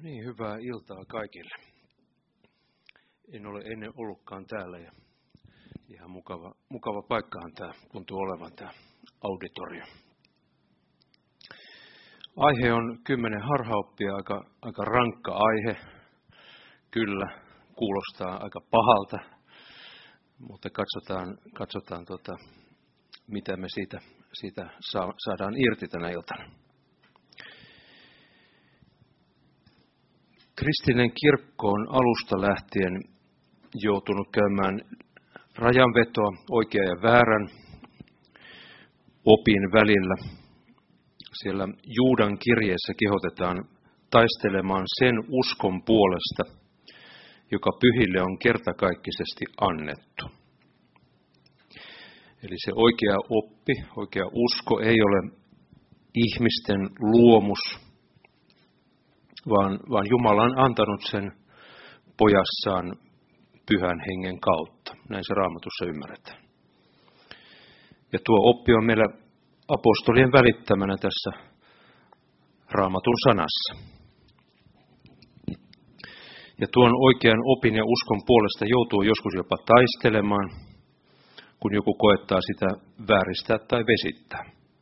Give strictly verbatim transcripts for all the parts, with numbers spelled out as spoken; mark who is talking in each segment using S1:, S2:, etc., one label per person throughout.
S1: Niin, hyvää iltaa kaikille. En ole ennen ollutkaan täällä ja ihan mukava, mukava paikkahan tämä tuntuu olevan tämä auditorio. Aihe on kymmenen harhaoppia, aika, aika rankka aihe. Kyllä, kuulostaa aika pahalta, mutta katsotaan, katsotaan tota, mitä me siitä, siitä saadaan irti tänä iltana. Kristillinen kirkko on alusta lähtien joutunut käymään rajanvetoa oikean ja väärän opin välillä. Siellä Juudan kirjeessä kehotetaan taistelemaan sen uskon puolesta, joka pyhille on kertakaikkisesti annettu. Eli se oikea oppi, oikea usko ei ole ihmisten luomus, vaan, vaan Jumala on antanut sen pojassaan pyhän hengen kautta. Näin se Raamatussa ymmärretään. Ja tuo oppi on meillä apostolien välittämänä tässä Raamatun sanassa. Ja tuon oikean opin ja uskon puolesta joutuu joskus jopa taistelemaan, kun joku koettaa sitä vääristää tai vesittää.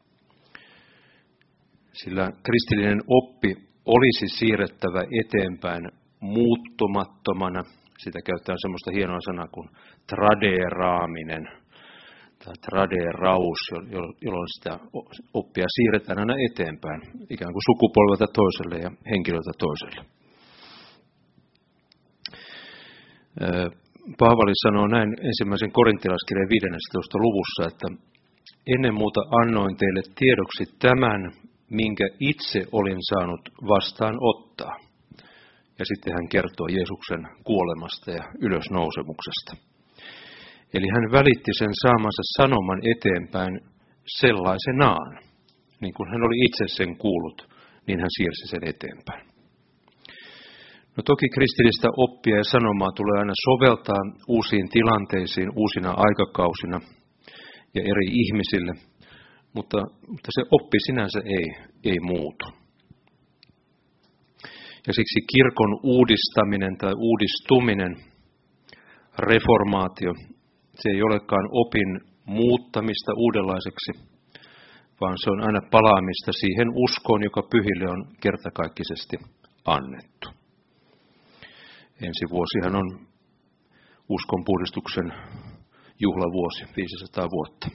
S1: Sillä kristillinen oppi olisi siirrettävä eteenpäin muuttumattomana. Sitä käytetään semmoista hienoa sanaa kuin tradeeraaminen tai tradeeraus, jolloin sitä oppia siirretään aina eteenpäin, ikään kuin sukupolvelta toiselle ja henkilöltä toiselle. Paavali sanoo näin ensimmäisen korintilaiskirjeen viidennentoista luvussa, että ennen muuta annoin teille tiedoksi tämän, minkä itse olin saanut vastaan ottaa. Ja sitten hän kertoo Jeesuksen kuolemasta ja ylösnousemuksesta. Eli hän välitti sen saamansa sanoman eteenpäin sellaisenaan. Niin kuin hän oli itse sen kuullut, niin hän siirsi sen eteenpäin. No toki kristillistä oppia ja sanomaa tulee aina soveltaa uusiin tilanteisiin, uusina aikakausina ja eri ihmisille. Mutta, mutta se oppi sinänsä ei, ei muutu. Ja siksi kirkon uudistaminen tai uudistuminen, reformaatio, se ei olekaan opin muuttamista uudenlaiseksi, vaan se on aina palaamista siihen uskoon, joka pyhille on kertakaikkisesti annettu. Ensi vuosihan on uskonpuhdistuksen juhlavuosi, viisisataa vuotta.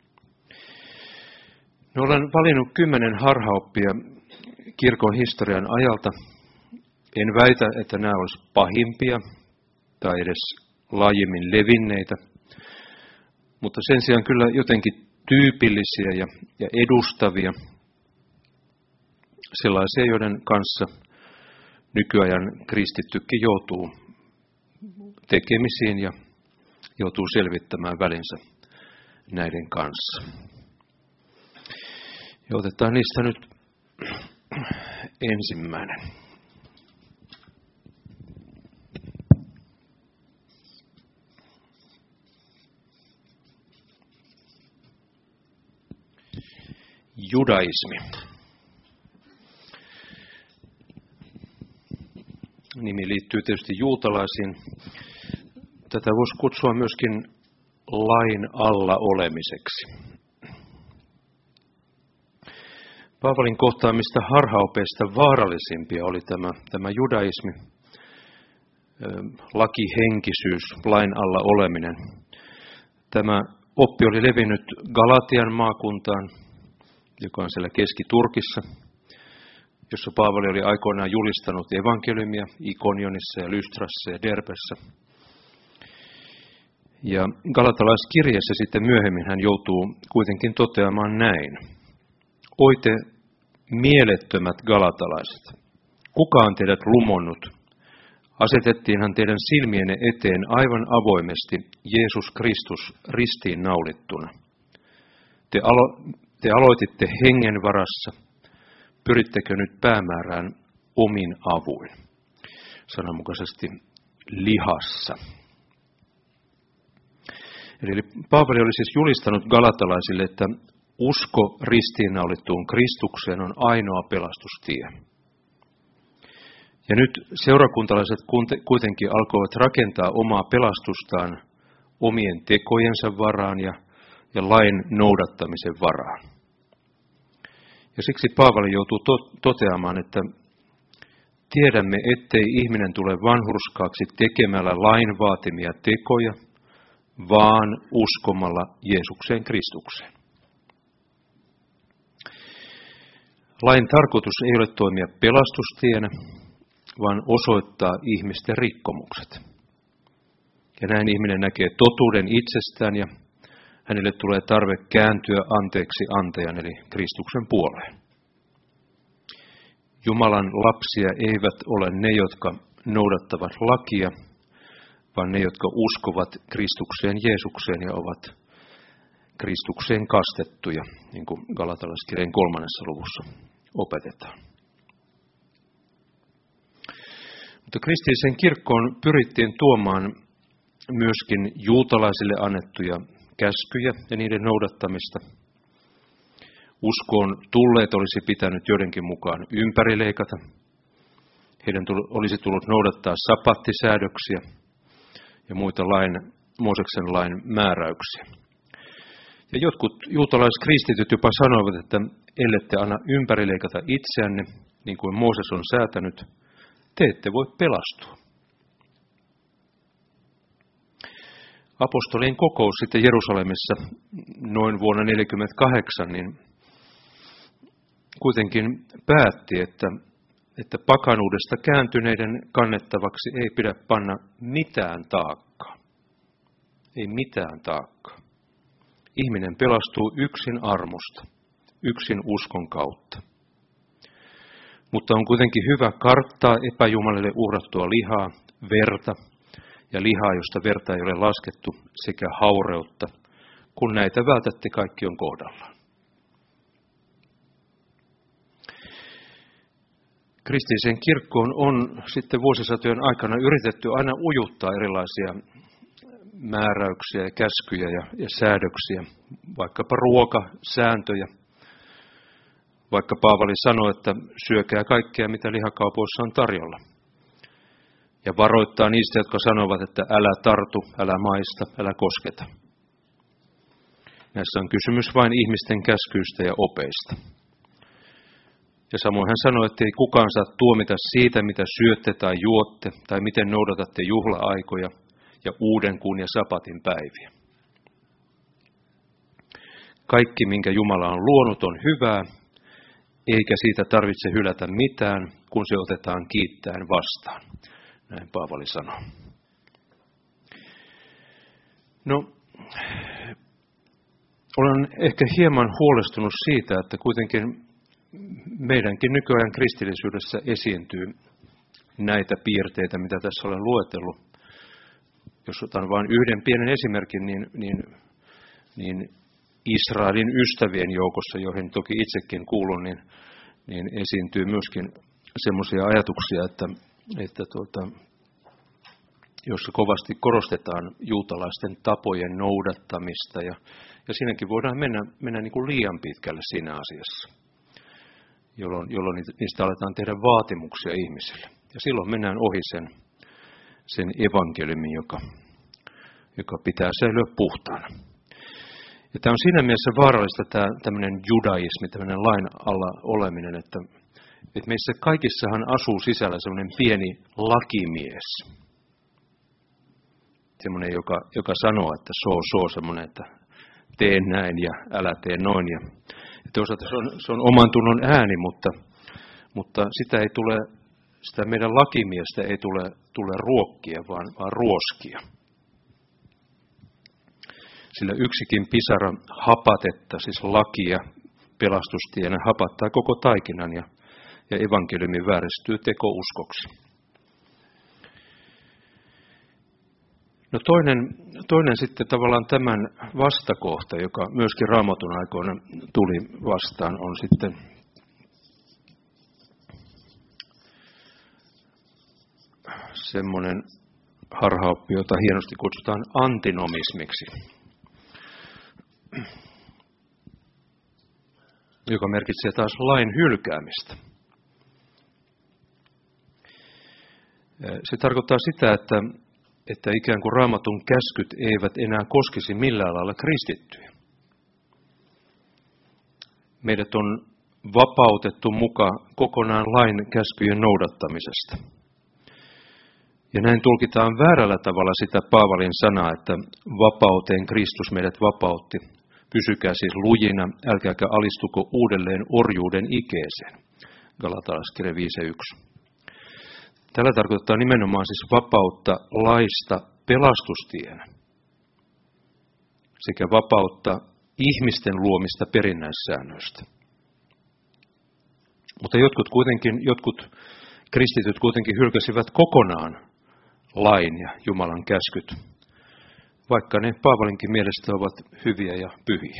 S1: No, olen valinnut kymmenen harhaoppia kirkon historian ajalta. En väitä, että nämä olisivat pahimpia tai edes laajemmin levinneitä, mutta sen sijaan kyllä jotenkin tyypillisiä ja, ja edustavia, sellaisia, joiden kanssa nykyajan kristittykin joutuu tekemisiin ja joutuu selvittämään välinsä näiden kanssa. Ja otetaan niistä nyt ensimmäinen. Judaismi. Nimi liittyy tietysti juutalaisiin. Tätä voisi kutsua myöskin lain alla olemiseksi. Paavalin kohtaamista harhaopeista vaarallisimpia oli tämä, tämä judaismi, lakihenkisyys, lain alla oleminen. Tämä oppi oli levinnyt Galatian maakuntaan, joka on siellä Keski-Turkissa, jossa Paavali oli aikoinaan julistanut evankeliumia Ikonionissa ja Lystrassa ja Derbessä. Ja galatalaiskirjeessä sitten myöhemmin hän joutuu kuitenkin toteamaan näin. Oi te mielettömät galatalaiset, kuka on teidät lumonnut? Asetettiinhan teidän silmienne eteen aivan avoimesti Jeesus Kristus ristiin naulittuna. Te, alo- te aloititte hengen varassa, pyrittekö nyt päämäärään omin avuin? Sananmukaisesti lihassa. Eli Paavali oli siis julistanut galatalaisille, että usko ristiinnaulittuun Kristukseen on ainoa pelastustie. Ja nyt seurakuntalaiset kuitenkin alkoivat rakentaa omaa pelastustaan omien tekojensa varaan ja, ja lain noudattamisen varaan. Ja siksi Paavali joutuu to- toteamaan, että tiedämme, ettei ihminen tule vanhurskaaksi tekemällä lain vaatimia tekoja, vaan uskomalla Jeesukseen Kristukseen. Lain tarkoitus ei ole toimia pelastustienä, vaan osoittaa ihmisten rikkomukset. Ja näin ihminen näkee totuuden itsestään ja hänelle tulee tarve kääntyä anteeksi antajan eli Kristuksen puoleen. Jumalan lapsia eivät ole ne, jotka noudattavat lakia, vaan ne, jotka uskovat Kristukseen Jeesukseen ja ovat Kristukseen kastettuja, niin kuin Galatalaiskirjeen kolmannessa luvussa opetetaan. Mutta kristilliseen kirkkoon pyrittiin tuomaan myöskin juutalaisille annettuja käskyjä ja niiden noudattamista. Uskoon tulleet olisi pitänyt joidenkin mukaan ympärileikata. Heidän olisi tullut noudattaa sapattisäädöksiä ja muita lain, Mooseksen lain määräyksiä. Ja jotkut juutalaiskristityt jopa sanoivat, että ellette anna ympärileikata itseänne, niin kuin Mooses on säätänyt, te ette voi pelastua. Apostolien kokous sitten Jerusalemissa noin vuonna neljäkymmentäkahdeksan niin kuitenkin päätti, että, että pakanuudesta kääntyneiden kannettavaksi ei pidä panna mitään taakkaa. Ei mitään taakkaa. Ihminen pelastuu yksin armosta, yksin uskon kautta. Mutta on kuitenkin hyvä karttaa epäjumalille uhrattua lihaa, verta ja lihaa, josta verta ei ole laskettu, sekä haureutta. Kun näitä vältätte, kaikki on kohdallaan. Kristilliseen kirkkoon on sitten vuosisatojen aikana yritetty aina ujuttaa erilaisia määräyksiä ja käskyjä ja, ja säädöksiä, vaikkapa ruokasääntöjä. Vaikka Paavali sanoi, että syökää kaikkea, mitä lihakaupoissa on tarjolla. Ja varoittaa niistä, jotka sanovat, että älä tartu, älä maista, älä kosketa. Näissä on kysymys vain ihmisten käskyistä ja opeista. Ja samoin hän sanoi, että ei kukaan saa tuomita siitä, mitä syötte tai juotte, tai miten noudatatte juhla-aikoja ja uuden kuun ja sapatin päiviä. Kaikki, minkä Jumala on luonut, on hyvää, eikä siitä tarvitse hylätä mitään, kun se otetaan kiittäen vastaan. Näin Paavali sanoo. No, olen ehkä hieman huolestunut siitä, että kuitenkin meidänkin nykyajan kristillisyydessä esiintyy näitä piirteitä, mitä tässä olen luetellut. Jos otan vain yhden pienen esimerkin, niin, niin, niin Israelin ystävien joukossa, joihin toki itsekin kuulun, niin, niin esiintyy myöskin semmoisia ajatuksia, että, että tuota, jossa kovasti korostetaan juutalaisten tapojen noudattamista, ja, ja siinäkin voidaan mennä, mennä niin kuin liian pitkälle siinä asiassa, jolloin, jolloin niistä aletaan tehdä vaatimuksia ihmisille. Ja silloin mennään ohi sen, sen evankeliumin, joka, joka pitää säilyä puhtaana. Ja tämä on siinä mielessä vaarallista, tämä tämmöinen judaismi, tämmöinen lain alla oleminen, että, että meissä kaikissahan asuu sisällä semmoinen pieni lakimies. Semmoinen, joka, joka sanoo, että soo, soo, semmoinen, että tee näin ja älä tee noin. Ja, ja toisaalta se on, se on oman tunnon ääni, mutta, mutta sitä ei tule, sitä meidän lakimiestä ei tule, tule ruokkia, vaan, vaan ruoskia. Sillä yksikin pisara hapatetta, siis lakia pelastustienä, hapattaa koko taikinan ja, ja evankeliumi vääristyy tekouskoksi. No toinen, toinen sitten tavallaan tämän vastakohta, joka myöskin Raamatun aikoina tuli vastaan, on sitten semmoinen harhaoppi, jota hienosti kutsutaan antinomismiksi, joka merkitsee taas lain hylkäämistä. Se tarkoittaa sitä, että, että ikään kuin Raamatun käskyt eivät enää koskisi millään lailla kristittyjä. Meidät on vapautettu mukaan kokonaan lain käskyjen noudattamisesta. Ja näin tulkitaan väärällä tavalla sitä Paavalin sanaa, että vapauteen Kristus meidät vapautti. Pysykää siis lujina, älkääkä alistuko uudelleen orjuuden ikeeseen. Galatalaiskirja viisi yksi. Tällä tarkoittaa nimenomaan siis vapautta laista pelastustien sekä vapautta ihmisten luomista perinnäissäännöistä. Mutta jotkut, kuitenkin, jotkut kristityt kuitenkin hylkäsivät kokonaan lain ja Jumalan käskyt, vaikka ne Paavalinkin mielestä ovat hyviä ja pyhiä.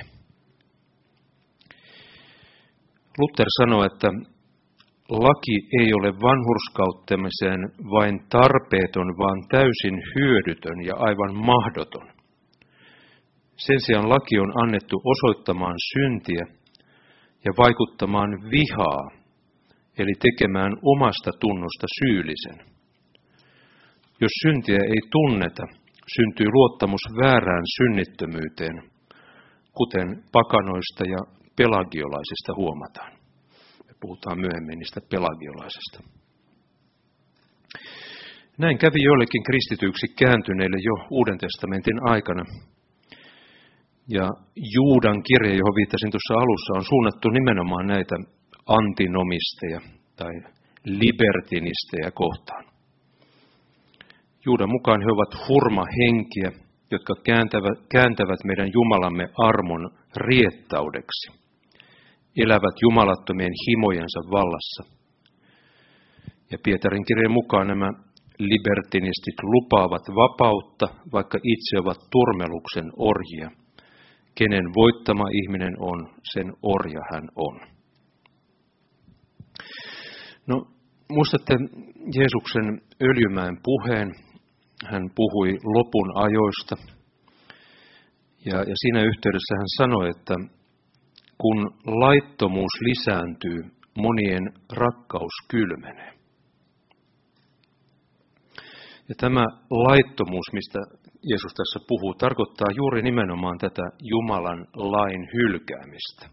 S1: Luther sanoi, että laki ei ole vanhurskauttamiseen vain tarpeeton, vaan täysin hyödytön ja aivan mahdoton. Sen sijaan laki on annettu osoittamaan syntiä ja vaikuttamaan vihaa, eli tekemään omasta tunnosta syyllisen. Jos syntiä ei tunneta, syntyy luottamus väärään synnittömyyteen, kuten pakanoista ja pelagiolaisista huomataan. Me puhutaan myöhemmin niistä pelagiolaisista. Näin kävi joillekin kristityiksi kääntyneille jo Uuden testamentin aikana. Ja Juudan kirje, johon viittasin tuossa alussa, on suunnattu nimenomaan näitä antinomisteja tai libertinisteja kohtaan. Juudan mukaan he ovat hurmahenkiä, jotka kääntävät, kääntävät meidän Jumalamme armon riettaudeksi, elävät jumalattomien himojensa vallassa. Ja Pietarin kirjeen mukaan nämä libertinistit lupaavat vapautta, vaikka itse ovat turmeluksen orjia. Kenen voittama ihminen on, sen orja hän on. No, muistatte Jeesuksen Öljymäen puheen. Hän puhui lopun ajoista. Ja, ja siinä yhteydessä hän sanoi, että kun laittomuus lisääntyy, monien rakkaus kylmenee. Ja tämä laittomuus, mistä Jeesus tässä puhuu, tarkoittaa juuri nimenomaan tätä Jumalan lain hylkäämistä.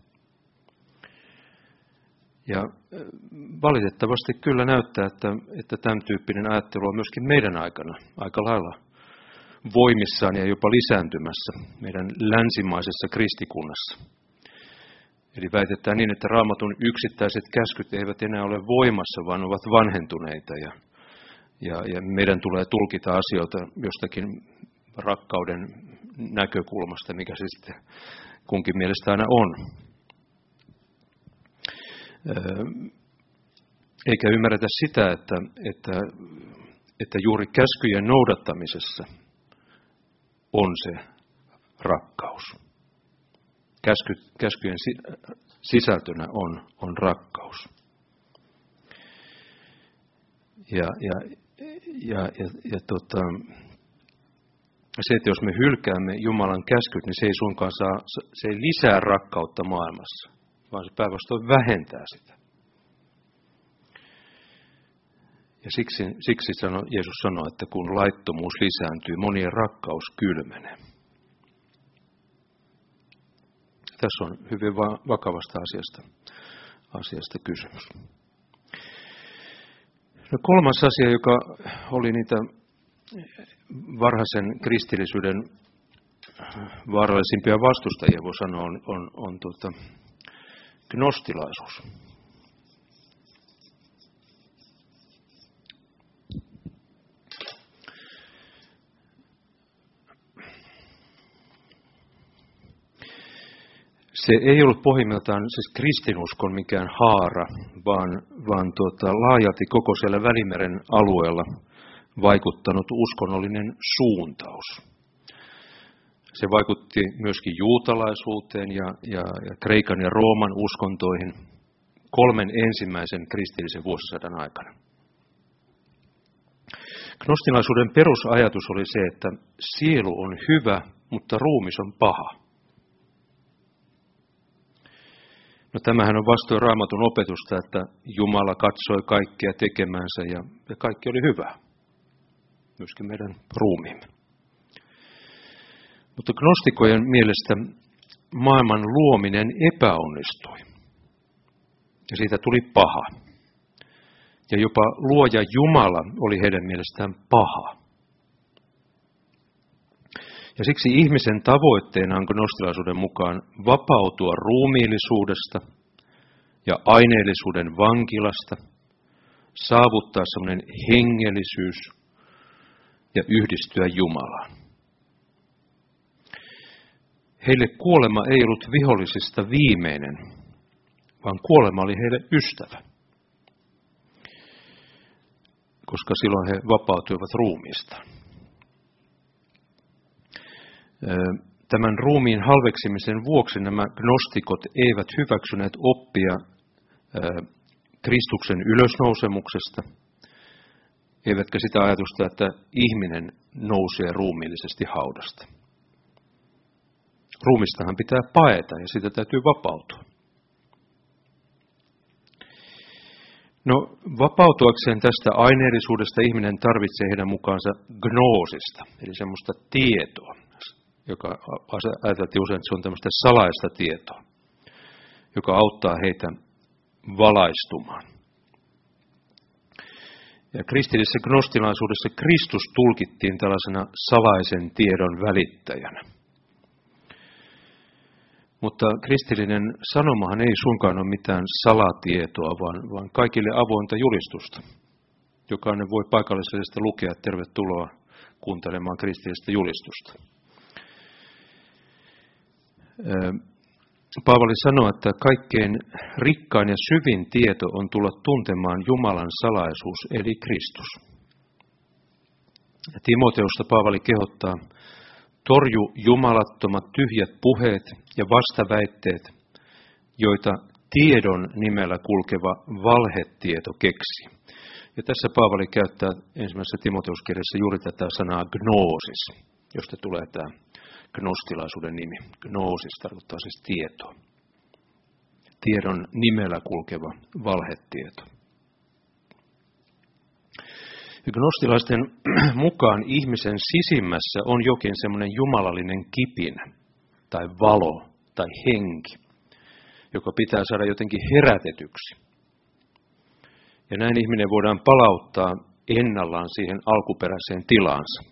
S1: Ja valitettavasti kyllä näyttää, että, että tämän tyyppinen ajattelu on myöskin meidän aikana aika lailla voimissaan ja jopa lisääntymässä meidän länsimaisessa kristikunnassa. Eli väitetään niin, että Raamatun yksittäiset käskyt eivät enää ole voimassa, vaan ovat vanhentuneita ja, ja, ja meidän tulee tulkita asioita jostakin rakkauden näkökulmasta, mikä se sitten kunkin mielestä aina on. Eikä ymmärretä sitä, että, että, että juuri käskyjen noudattamisessa on se rakkaus. Käsky, käskyjen sisältönä on, on rakkaus. Ja, ja, ja, ja, ja tota, se, että jos me hylkäämme Jumalan käskyt, niin se ei suinkaan saa, se ei lisää rakkautta maailmassa, vaan se päinvastoin vähentää sitä. Ja siksi, siksi sano, Jeesus sanoi, että kun laittomuus lisääntyy, monien rakkaus kylmenee. Tässä on hyvin vakavasta asiasta, asiasta kysymys. No kolmas asia, joka oli niitä varhaisen kristillisyyden vaarallisimpia vastustajia, voi sanoa, on, on, on tuota, gnostilaisuus. Se ei ollut pohjimmiltaan siis kristinuskon mikään haara, vaan, vaan tuota, laajalti koko siellä Välimeren alueella vaikuttanut uskonnollinen suuntaus. Se vaikutti myöskin juutalaisuuteen ja, ja, ja Kreikan ja Rooman uskontoihin kolmen ensimmäisen kristillisen vuosisadan aikana. Gnostilaisuuden perusajatus oli se, että sielu on hyvä, mutta ruumis on paha. No tämähän on vastoin Raamatun opetusta, että Jumala katsoi kaikkea tekemänsä ja, ja kaikki oli hyvä. myöskin meidän ruumiimme. Mutta gnostikojen mielestä maailman luominen epäonnistui. Ja siitä tuli paha. Ja jopa luoja Jumala oli heidän mielestään paha. Ja siksi ihmisen tavoitteena on gnostilaisuuden mukaan vapautua ruumiillisuudesta ja aineellisuuden vankilasta, saavuttaa sellainen hengellisyys ja yhdistyä Jumalaan. Heille kuolema ei ollut vihollisista viimeinen, vaan kuolema oli heille ystävä, koska silloin he vapautuivat ruumiistaan. Tämän ruumiin halveksimisen vuoksi nämä gnostikot eivät hyväksyneet oppia Kristuksen ylösnousemuksesta, eivätkä sitä ajatusta, että ihminen nousee ruumiillisesti haudasta. Ruumistahan pitää paeta ja siitä täytyy vapautua. No, vapautuakseen tästä aineellisuudesta ihminen tarvitsee heidän mukaansa gnoosista, eli semmoista tietoa, joka ajateltiin usein, että se on tämmöistä salaista tietoa, joka auttaa heitä valaistumaan. Ja kristillisessä gnostilaisuudessa Kristus tulkittiin tällaisena salaisen tiedon välittäjänä. Mutta kristillinen sanomahan ei suinkaan ole mitään salatietoa, vaan, vaan kaikille avointa julistusta. Jokainen voi paikallisesti lukea, tervetuloa kuuntelemaan kristillistä julistusta. Paavali sanoo, että kaikkein rikkain ja syvin tieto on tulla tuntemaan Jumalan salaisuus, eli Kristus. Ja Timoteusta Paavali kehottaa, torju jumalattomat tyhjät puheet ja vastaväitteet, joita tiedon nimellä kulkeva valhetieto keksi. Ja tässä Paavali käyttää ensimmäisessä Timoteuskirjassa juuri tätä sanaa gnoosis, josta tulee tämä gnostilaisuuden nimi. Gnoosis tarkoittaa siis tietoa. Tiedon nimellä kulkeva valhetieto. Gnostilaisten mukaan ihmisen sisimmässä on jokin semmoinen jumalallinen kipinä, tai valo, tai henki, joka pitää saada jotenkin herätetyksi. Ja näin ihminen voidaan palauttaa ennallaan siihen alkuperäiseen tilaansa.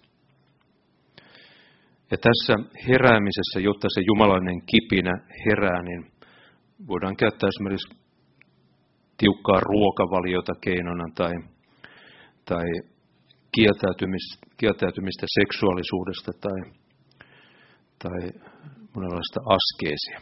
S1: Ja tässä heräämisessä, jotta se jumalallinen kipinä herää, niin voidaan käyttää esimerkiksi tiukkaa ruokavaliota keinona tai tai kieltäytymistä, kieltäytymistä seksuaalisuudesta tai, tai monenlaista askeesia.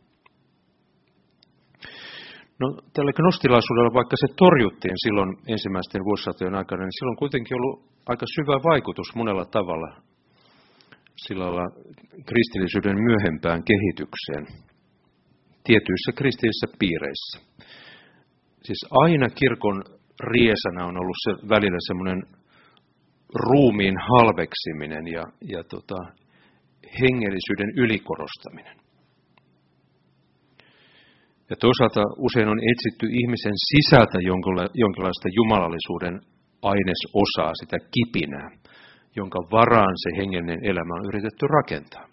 S1: No, tällä gnostilaisuudella, vaikka se torjuttiin silloin ensimmäisten vuosisatojen aikana, niin sillä on kuitenkin ollut aika syvä vaikutus monella tavalla sillä lailla kristillisyyden myöhempään kehitykseen tietyissä kristillisissä piireissä. Siis aina kirkon riesana on ollut se välillä semmoinen ruumiin halveksiminen ja, ja tota, hengellisyyden ylikorostaminen. Ja toisaalta usein on etsitty ihmisen sisältä jonkinlaista jumalallisuuden ainesosaa, sitä kipinää, jonka varaan se hengellinen elämä on yritetty rakentaa.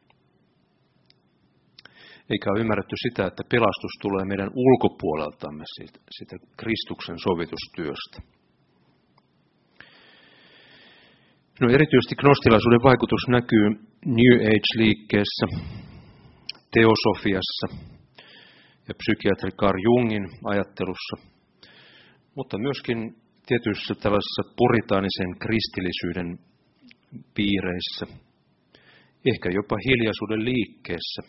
S1: Eikä ole ymmärretty sitä, että pelastus tulee meidän ulkopuoleltamme siitä, siitä Kristuksen sovitustyöstä. No, erityisesti gnostilaisuuden vaikutus näkyy New Age-liikkeessä, teosofiassa ja psykiatri Carl Jungin ajattelussa, mutta myöskin tietyissä tällaisissa puritaanisen kristillisyyden piireissä, ehkä jopa hiljaisuuden liikkeessä.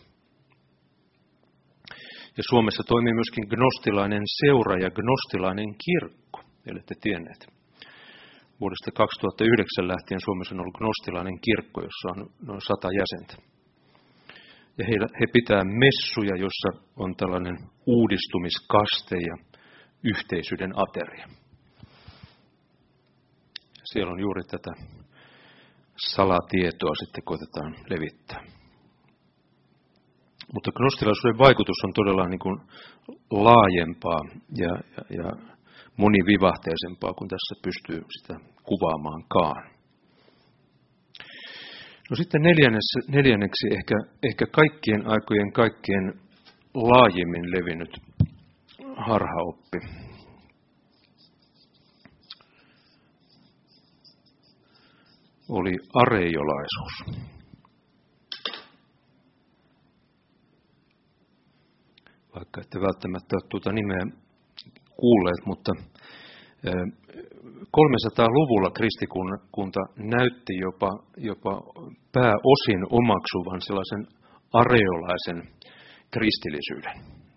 S1: Ja Suomessa toimii myöskin gnostilainen seura ja gnostilainen kirkko, ellette tienneet. Vuodesta kaksituhattayhdeksän lähtien Suomessa on ollut gnostilainen kirkko, jossa on noin sata jäsentä. Ja he, he pitää messuja, jossa on tällainen uudistumiskaste ja yhteisyyden ateria. Siellä on juuri tätä salatietoa sitten koitetaan levittää. Mutta gnostilaisuuden vaikutus on todella niin kuin laajempaa ja, ja, ja monivivahteisempaa kuin tässä pystyy sitä kuvaamaankaan. No sitten neljänneksi, neljänneksi ehkä, ehkä kaikkien aikojen kaikkien laajimmin levinnyt harhaoppi. Oli areiolaisuus. Vaikka ette välttämättä ole tuota nimeä kuulleet, mutta kolmesataaluvulla kristikunta näytti jopa, jopa pääosin omaksuvan sellaisen areiolaisen kristillisyyden.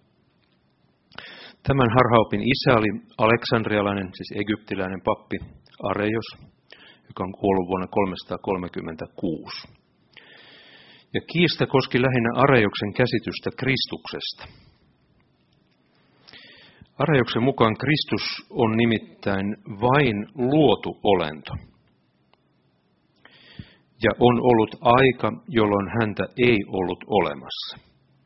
S1: Tämän harhaopin isä oli aleksandrialainen, siis egyptiläinen pappi Areios, joka on kuollut vuonna kolmesataakolmekymmentäkuusi. Ja kiista koski lähinnä Areioksen käsitystä Kristuksesta. Areioksen mukaan Kristus on nimittäin vain luotu olento. Ja on ollut aika, jolloin häntä ei ollut olemassa.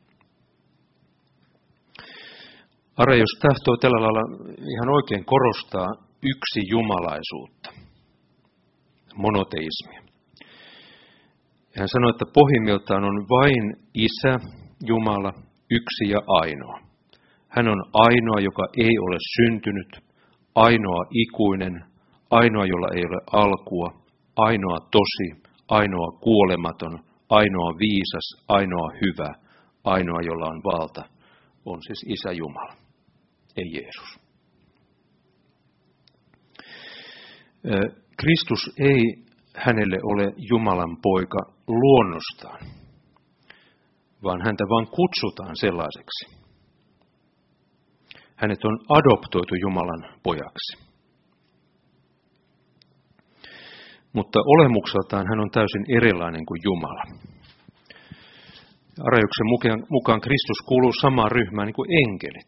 S1: Areios tahtoo tällä lailla ihan oikein korostaa yksi jumalaisuutta, monoteismia. Ja hän sanoi, että pohjimmiltaan on vain Isä, Jumala, yksi ja ainoa. Hän on ainoa, joka ei ole syntynyt, ainoa ikuinen, ainoa, jolla ei ole alkua, ainoa tosi, ainoa kuolematon, ainoa viisas, ainoa hyvä, ainoa, jolla on valta, on siis Isä Jumala, ei Jeesus. Kristus ei hänelle ole Jumalan poika luonnostaan, vaan häntä vaan kutsutaan sellaiseksi. Hänet on adoptoitu Jumalan pojaksi. Mutta olemukseltaan hän on täysin erilainen kuin Jumala. Areioksen mukaan Kristus kuuluu samaan ryhmään niin kuin enkelit,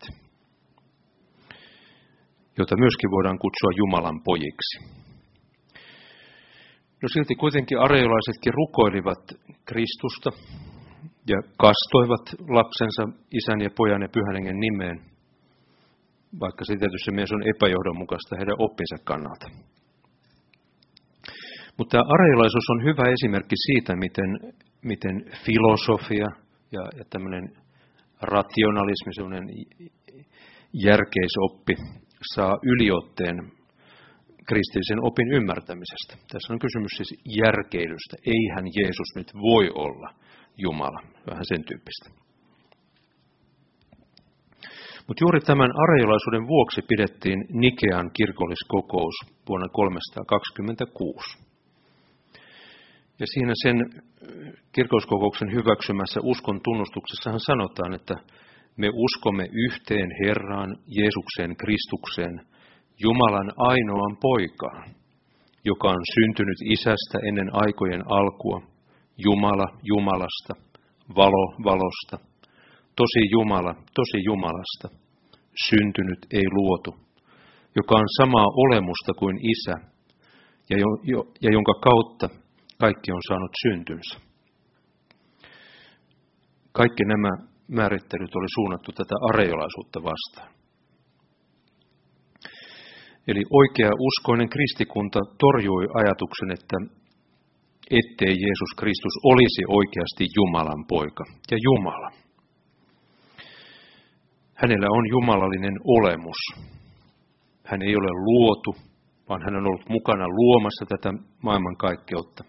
S1: jota myöskin voidaan kutsua Jumalan pojiksi. No silti kuitenkin areiolaisetkin rukoilivat Kristusta ja kastoivat lapsensa isän ja pojan ja pyhän hengen nimeen, vaikka se tietysti mies on epäjohdonmukaista heidän oppinsa kannalta. Mutta tämä areiolaisuus on hyvä esimerkki siitä, miten, miten filosofia ja, ja tämmöinen rationalismi, semmoinen järkeisoppi saa yliotteen kristillisen opin ymmärtämisestä. Tässä on kysymys siis järkeilystä. Eihän Jeesus nyt voi olla Jumala. Vähän sen tyyppistä. Mutta juuri tämän areiolaisuuden vuoksi pidettiin Nikean kirkolliskokous vuonna kolmesataakaksikymmentäkuusi. Ja siinä sen kirkolliskokouksen hyväksymässä uskon tunnustuksessahan sanotaan, että me uskomme yhteen Herraan, Jeesukseen Kristukseen, Jumalan ainoan poikaan, joka on syntynyt Isästä ennen aikojen alkua, Jumala Jumalasta, valo valosta, tosi Jumala tosi Jumalasta, syntynyt ei luotu, joka on samaa olemusta kuin Isä, ja, jo, jo, ja jonka kautta kaikki on saanut syntynsä. Kaikki nämä määrittelyt oli suunnattu tätä areiolaisuutta vastaan. Eli oikea uskoinen kristikunta torjui ajatuksen, että ettei Jeesus Kristus olisi oikeasti Jumalan poika ja Jumala. Hänellä on jumalallinen olemus. Hän ei ole luotu, vaan hän on ollut mukana luomassa tätä maailmankaikkeutta.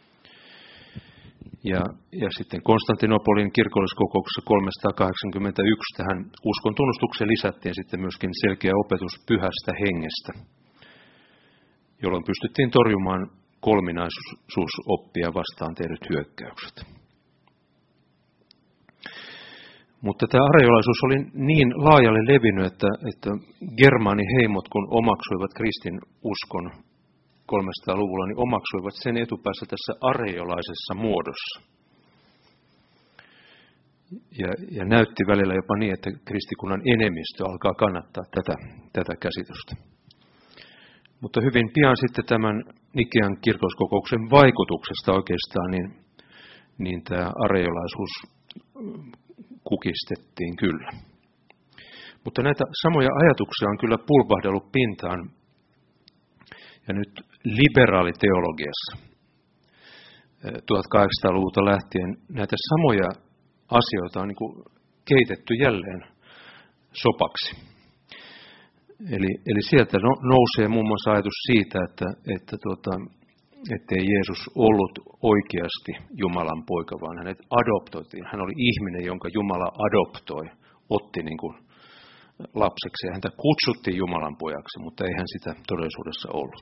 S1: Ja, ja sitten Konstantinopolin kirkolliskokouksessa kolmesataakahdeksankymmentäyksi tähän uskon tunnustukseen lisättiin sitten myöskin selkeä opetus pyhästä hengestä, jolloin pystyttiin torjumaan kolminaisuusoppia vastaan tehdyt hyökkäykset. Mutta tämä areiolaisuus oli niin laajalle levinnyt, että, että germaaniheimot, kun omaksuivat kristin uskon kolmesataaluvulla, niin omaksuivat sen etupäässä tässä areiolaisessa muodossa. Ja, ja näytti välillä jopa niin, että kristikunnan enemmistö alkaa kannattaa tätä, tätä käsitystä. Mutta hyvin pian sitten tämän Nikean kirkolliskokouksen vaikutuksesta oikeastaan, niin, niin tämä areiolaisuus kukistettiin kyllä. Mutta näitä samoja ajatuksia on kyllä pulpahdellut pintaan ja nyt liberaaliteologiassa. tuhatkahdeksansataaluvulta lähtien näitä samoja asioita on niin kuin keitetty jälleen sopaksi. Eli, eli sieltä nousee muun muassa ajatus siitä, että, että tuota, ettei Jeesus ollut oikeasti Jumalan poika, vaan hänet adoptoitiin. Hän oli ihminen, jonka Jumala adoptoi, otti niin kuin lapseksi ja häntä kutsuttiin Jumalan pojaksi, mutta ei hän sitä todellisuudessa ollut.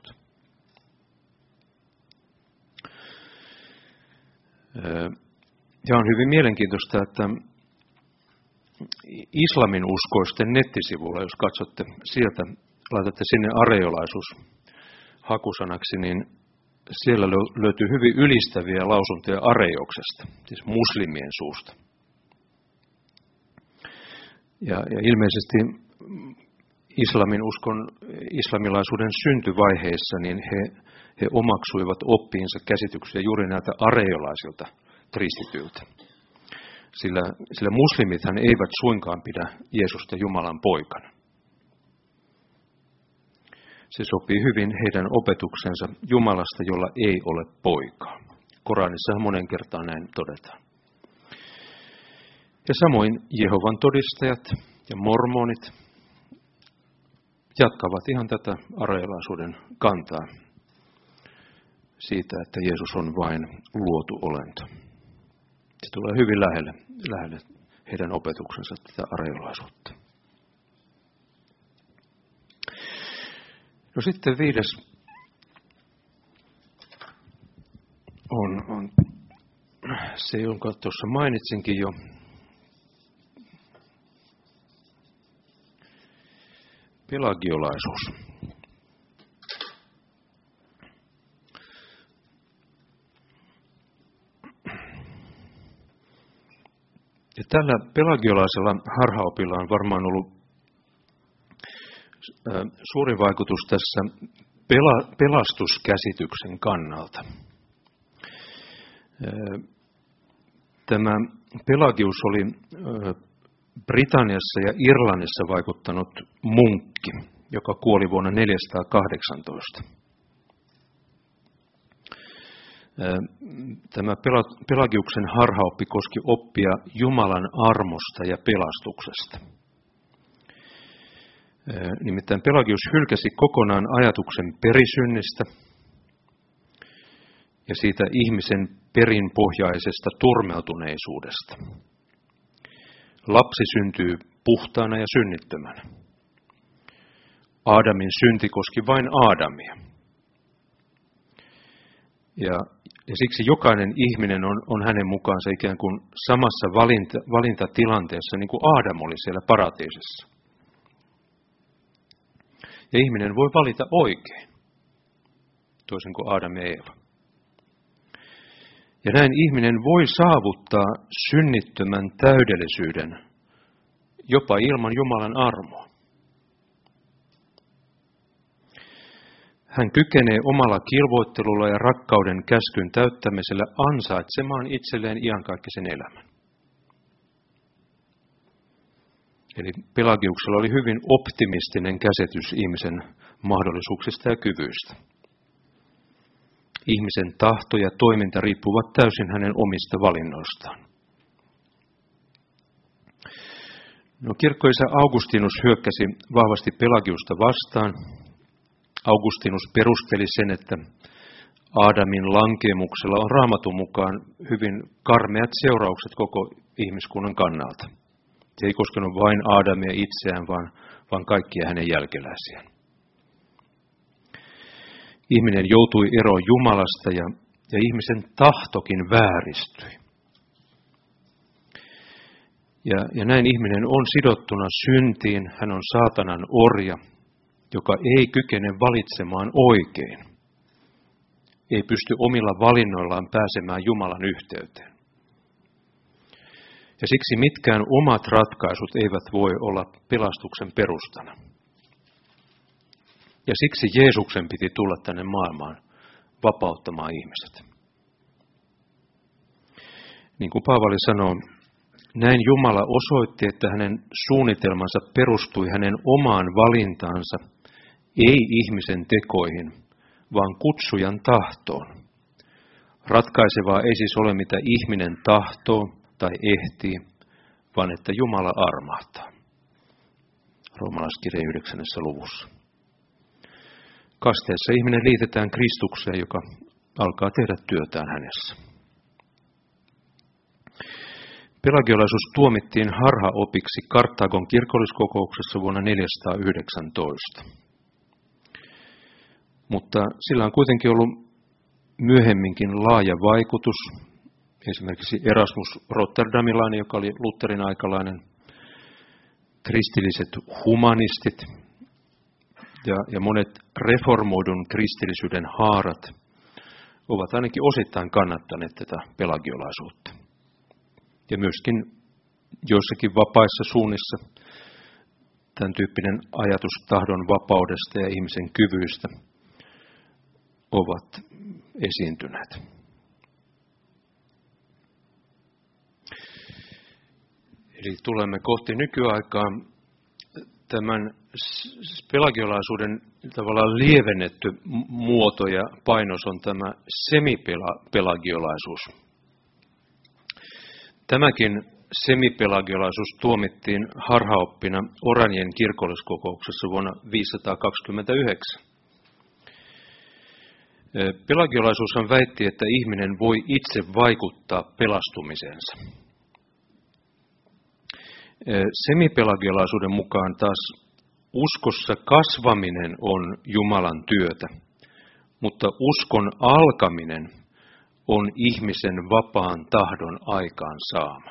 S1: Ja on hyvin mielenkiintoista, että islamin uskoisten nettisivulla, jos katsotte sieltä, laitatte sinne areolaisuus hakusanaksi, niin siellä löytyy hyvin ylistäviä lausuntoja areoksesta, siis muslimien suusta. Ja, ja ilmeisesti islamin uskon, islamilaisuuden syntyvaiheessa, niin he, he omaksuivat oppiinsa käsityksiä juuri näiltä areolaisilta kristityiltä. Sillä, sillä muslimithan eivät suinkaan pidä Jeesusta Jumalan poikana. Se sopii hyvin heidän opetuksensa Jumalasta, jolla ei ole poikaa. Koranissa monen kertaan näin todetaan. Ja samoin Jehovan todistajat ja mormonit jatkavat ihan tätä areolaisuuden kantaa siitä, että Jeesus on vain luotu olento. Se tulee hyvin lähelle, lähelle heidän opetuksensa tätä areolaisuutta. No sitten viides on, on se, jonka tuossa mainitsinkin jo. Pelagiolaisuus. Ja tällä pelagiolaisella harhaopilla on varmaan ollut suuri vaikutus tässä pelastuskäsityksen kannalta. Tämä Pelagius oli Britanniassa ja Irlannissa vaikuttanut munkki, joka kuoli vuonna neljäsataakahdeksantoista. Tämä Pelagiuksen harhaoppi koski oppia Jumalan armosta ja pelastuksesta. Nimittäin Pelagius hylkäsi kokonaan ajatuksen perisynnistä ja siitä ihmisen perinpohjaisesta turmeltuneisuudesta. Lapsi syntyy puhtaana ja synnittömänä. Aadamin synti koski vain Aadamia. Ja, ja siksi jokainen ihminen on, on hänen mukaansa ikään kuin samassa valinta, valintatilanteessa, niin kuin Aadam oli siellä paratiisissa. Ja ihminen voi valita oikein, toisin kuin Aadam ja Eeva. Ja näin ihminen voi saavuttaa synnittömän täydellisyyden jopa ilman Jumalan armoa. Hän kykenee omalla kilvoittelulla ja rakkauden käskyn täyttämisellä ansaitsemaan itselleen iankaikkisen elämän. Eli Pelagiuksella oli hyvin optimistinen käsitys ihmisen mahdollisuuksista ja kyvyistä. Ihmisen tahto ja toiminta riippuvat täysin hänen omista valinnoistaan. No, kirkkoisä Augustinus hyökkäsi vahvasti Pelagiusta vastaan. Augustinus perusteli sen, että Aadamin lankeemuksella on Raamatun mukaan hyvin karmeat seuraukset koko ihmiskunnan kannalta. Se ei koskenut vain Aadamia itseään, vaan, vaan kaikkia hänen jälkeläisiään. Ihminen joutui eroon Jumalasta ja, ja ihmisen tahtokin vääristyi. Ja, ja näin ihminen on sidottuna syntiin, hän on saatanan orja, joka ei kykene valitsemaan oikein. Ei pysty omilla valinnoillaan pääsemään Jumalan yhteyteen. Ja siksi mitkään omat ratkaisut eivät voi olla pelastuksen perustana. Ja siksi Jeesuksen piti tulla tänne maailmaan vapauttamaan ihmiset. Niin kuin Paavali sanoo, näin Jumala osoitti, että hänen suunnitelmansa perustui hänen omaan valintaansa, ei ihmisen tekoihin, vaan kutsujan tahtoon. Ratkaisevaa ei siis ole, mitä ihminen tahtoo tai ehtii, vaan että Jumala armahtaa. Roomalaiskirje yhdeksännessä luvussa. Kasteessa ihminen liitetään Kristukseen, joka alkaa tehdä työtään hänessä. Pelagiolaisuus tuomittiin harhaopiksi Karthagon kirkolliskokouksessa vuonna neljäsataayhdeksäntoista. Mutta sillä on kuitenkin ollut myöhemminkin laaja vaikutus. Esimerkiksi Erasmus Rotterdamilainen, joka oli Lutherin aikalainen, kristilliset humanistit ja, ja monet reformoidun kristillisyyden haarat ovat ainakin osittain kannattaneet tätä pelagiolaisuutta. Ja myöskin joissakin vapaissa suunnissa tämän tyyppinen ajatus tahdon vapaudesta ja ihmisen kyvyistä ovat esiintyneet. Eli tulemme kohti nykyaikaa. Tämän pelagiolaisuuden tavallaan lievennetty muoto ja painos on tämä semipelagiolaisuus. Tämäkin semipelagiolaisuus tuomittiin harhaoppina Oranien kirkolliskokouksessa vuonna viisisataakaksikymmentäyhdeksän. Pelagiolaisuushan väitti, että ihminen voi itse vaikuttaa pelastumiseensa. Semipelagiolaisuuden mukaan taas uskossa kasvaminen on Jumalan työtä, mutta uskon alkaminen on ihmisen vapaan tahdon aikaansaama.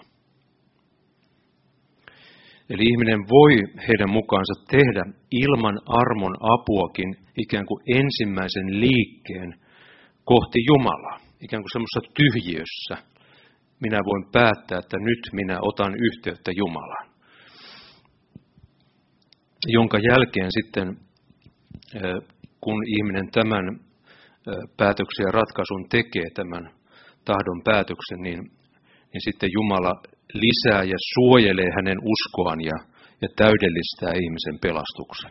S1: Eli ihminen voi heidän mukaansa tehdä ilman armon apuakin ikään kuin ensimmäisen liikkeen kohti Jumalaa, ikään kuin semmoisessa tyhjiössä. Minä voin päättää, että nyt minä otan yhteyttä Jumalaan. Jonka jälkeen sitten, kun ihminen tämän päätöksen ja ratkaisun tekee, tämän tahdon päätöksen, niin, niin sitten Jumala lisää ja suojelee hänen uskoaan ja, ja täydellistää ihmisen pelastuksen.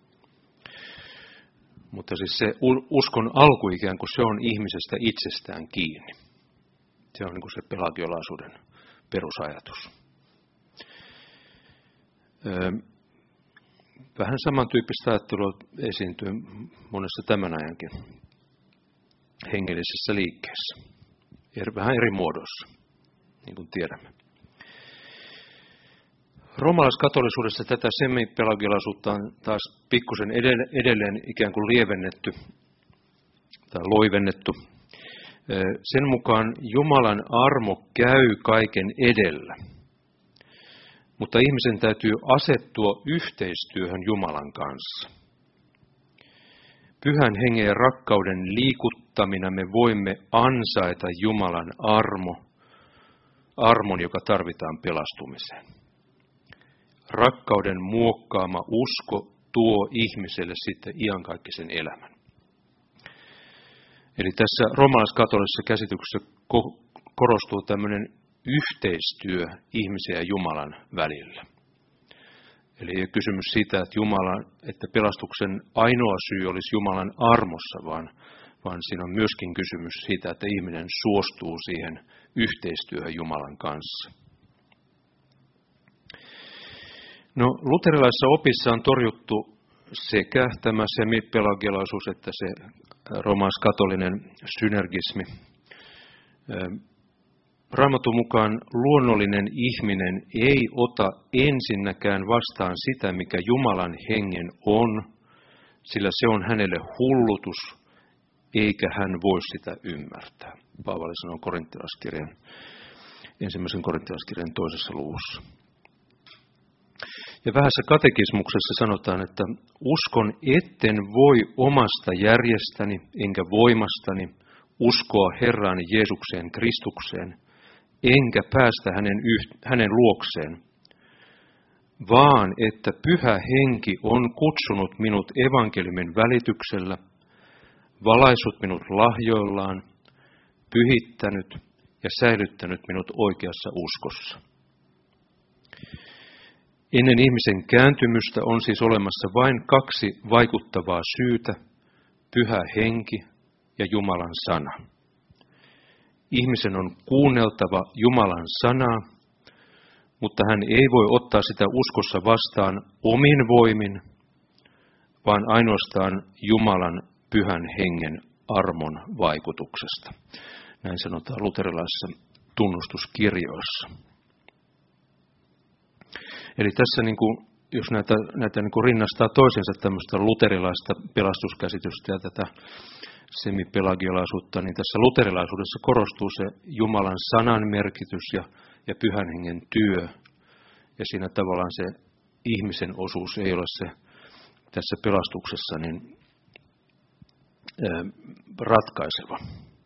S1: Mutta siis se uskon alku ikään kuin se on ihmisestä itsestään kiinni. Se on niin kuin se pelagiolaisuuden perusajatus. Vähän samantyyppistä ajattelua esiintyy monessa tämän ajankin hengellisessä liikkeessä. Vähän eri muodoissa, niin kuin tiedämme. Roomalaiskatolisuudessa tätä semipelagiolaisuutta on taas pikkusen edelleen ikään kuin lievennetty tai loivennettu. Sen mukaan Jumalan armo käy kaiken edellä, mutta ihmisen täytyy asettua yhteistyöhön Jumalan kanssa. Pyhän hengen ja rakkauden liikuttamina me voimme ansaita Jumalan armo, armon, joka tarvitaan pelastumiseen. Rakkauden muokkaama usko tuo ihmiselle sitten iankaikkisen elämän. Eli tässä roomalaiskatolisessa käsityksessä korostuu tämmöinen yhteistyö ihmisen ja Jumalan välillä. Eli ei ole kysymys siitä, että, Jumala, että pelastuksen ainoa syy olisi Jumalan armossa, vaan, vaan siinä on myöskin kysymys siitä, että ihminen suostuu siihen yhteistyöhön Jumalan kanssa. No, luterilaisessa opissa on torjuttu sekä tämä semipelagiolaisuus että se roomalaiskatolinen synergismi. Raamatun mukaan luonnollinen ihminen ei ota ensinnäkään vastaan sitä, mikä Jumalan hengen on, sillä se on hänelle hullutus, eikä hän voi sitä ymmärtää. Paavali sanoo Korinttilaskirjan, ensimmäisen Korinttilaskirjan toisessa luvussa. Ja vähässä katekismuksessa sanotaan, että uskon etten voi omasta järjestäni enkä voimastani uskoa Herraani Jeesukseen Kristukseen, enkä päästä hänen, yht, hänen luokseen, vaan että Pyhä Henki on kutsunut minut evankeliumin välityksellä, valaissut minut lahjoillaan, pyhittänyt ja säilyttänyt minut oikeassa uskossa. Ennen ihmisen kääntymystä on siis olemassa vain kaksi vaikuttavaa syytä, Pyhä Henki ja Jumalan sana. Ihmisen on kuunneltava Jumalan sanaa, mutta hän ei voi ottaa sitä uskossa vastaan omin voimin, vaan ainoastaan Jumalan pyhän hengen armon vaikutuksesta. Näin sanotaan luterilaisissa tunnustuskirjoissa. Eli tässä, niin kuin, jos näitä, näitä niin kuin rinnastaa toisensa tämmöistä luterilaista pelastuskäsitystä ja tätä semipelagiolaisuutta, niin tässä luterilaisuudessa korostuu se Jumalan sanan merkitys ja, ja pyhän hengen työ. Ja siinä tavallaan se ihmisen osuus ei ole se tässä pelastuksessa niin ää, ratkaiseva.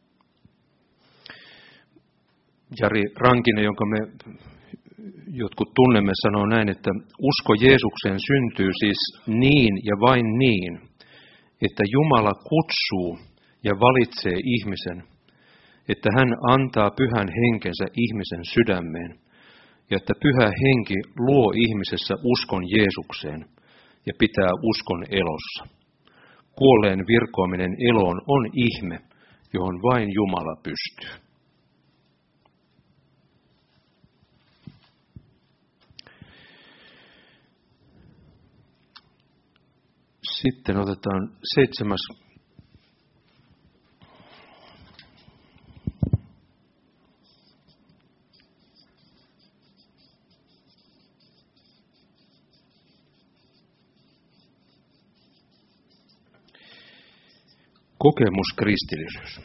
S1: Jari Rankinen, jonka me jotkut tunnemme, sanoo näin, että usko Jeesukseen syntyy siis niin ja vain niin, että Jumala kutsuu ja valitsee ihmisen, että hän antaa pyhän henkensä ihmisen sydämeen, ja että pyhä henki luo ihmisessä uskon Jeesukseen ja pitää uskon elossa. Kuolleen virkoaminen eloon on ihme, johon vain Jumala pystyy. Sitten otetaan seitsemäs kokemuskristillisyys.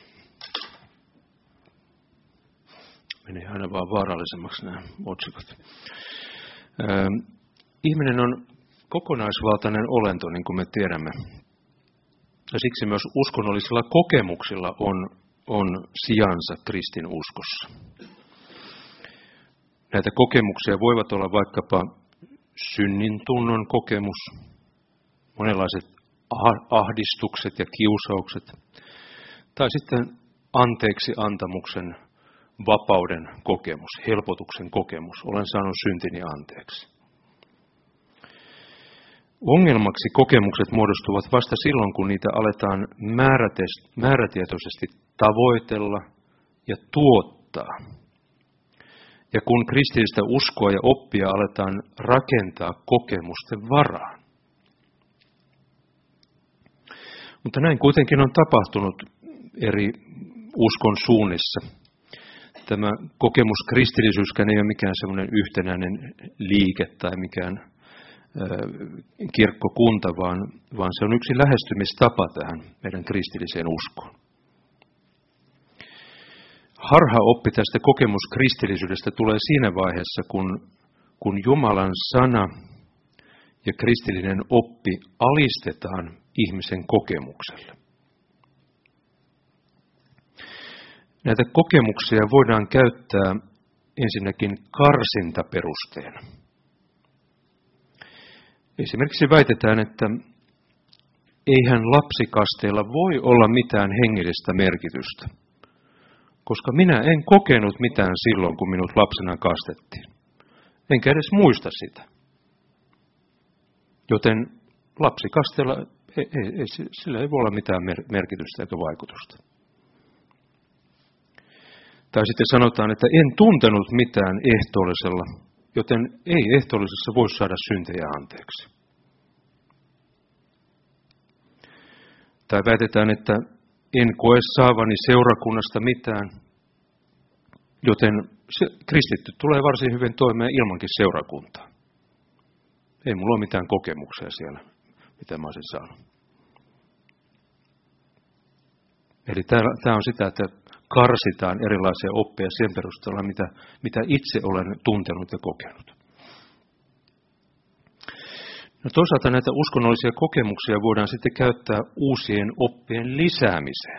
S1: Menee aina vaan vaarallisemmaksi nämä otsikot. Öö, ihminen on kokonaisvaltainen olento, niin kuin me tiedämme. Ja siksi myös uskonnollisilla kokemuksilla on, on sijansa kristin uskossa. Näitä kokemuksia voivat olla vaikkapa synnin tunnon kokemus, monenlaiset ahdistukset ja kiusaukset, tai sitten anteeksi antamuksen vapauden kokemus, helpotuksen kokemus. Olen saanut syntini anteeksi. Ongelmaksi kokemukset muodostuvat vasta silloin, kun niitä aletaan määrätietoisesti tavoitella ja tuottaa. Ja kun kristillistä uskoa ja oppia aletaan rakentaa kokemusten varaan. Mutta näin kuitenkin on tapahtunut eri uskon suunnissa. Tämä kokemuskristillisyyskään ei ole mikään semmoinen yhtenäinen liike tai mikään kirkkokunta, vaan, vaan se on yksi lähestymistapa tähän meidän kristilliseen uskoon. Harhaoppi tästä kokemuskristillisyydestä tulee siinä vaiheessa, kun, kun Jumalan sana ja kristillinen oppi alistetaan ihmisen kokemukselle. Näitä kokemuksia voidaan käyttää ensinnäkin karsintaperusteena. Esimerkiksi väitetään, että eihän lapsikasteella voi olla mitään hengellistä merkitystä, koska minä en kokenut mitään silloin, kun minut lapsena kastettiin. Enkä edes muista sitä. Joten lapsikasteella ei, ei, ei, sillä ei voi olla mitään merkitystä eikä vaikutusta. Tai sitten sanotaan, että en tuntenut mitään ehtoollisella, joten ei ehtoollisessa voi saada syntejä anteeksi. Tai väitetään, että en koe saavani seurakunnasta mitään, joten se kristitty tulee varsin hyvin toimeen ilmankin seurakuntaa. Ei mulla ole mitään kokemuksia siellä, mitä mä olisin saanut. Eli tämä on sitä, että karsitaan erilaisia oppeja sen perusteella, mitä, mitä itse olen tuntenut ja kokenut. No toisaalta näitä uskonnollisia kokemuksia voidaan sitten käyttää uusien oppien lisäämiseen.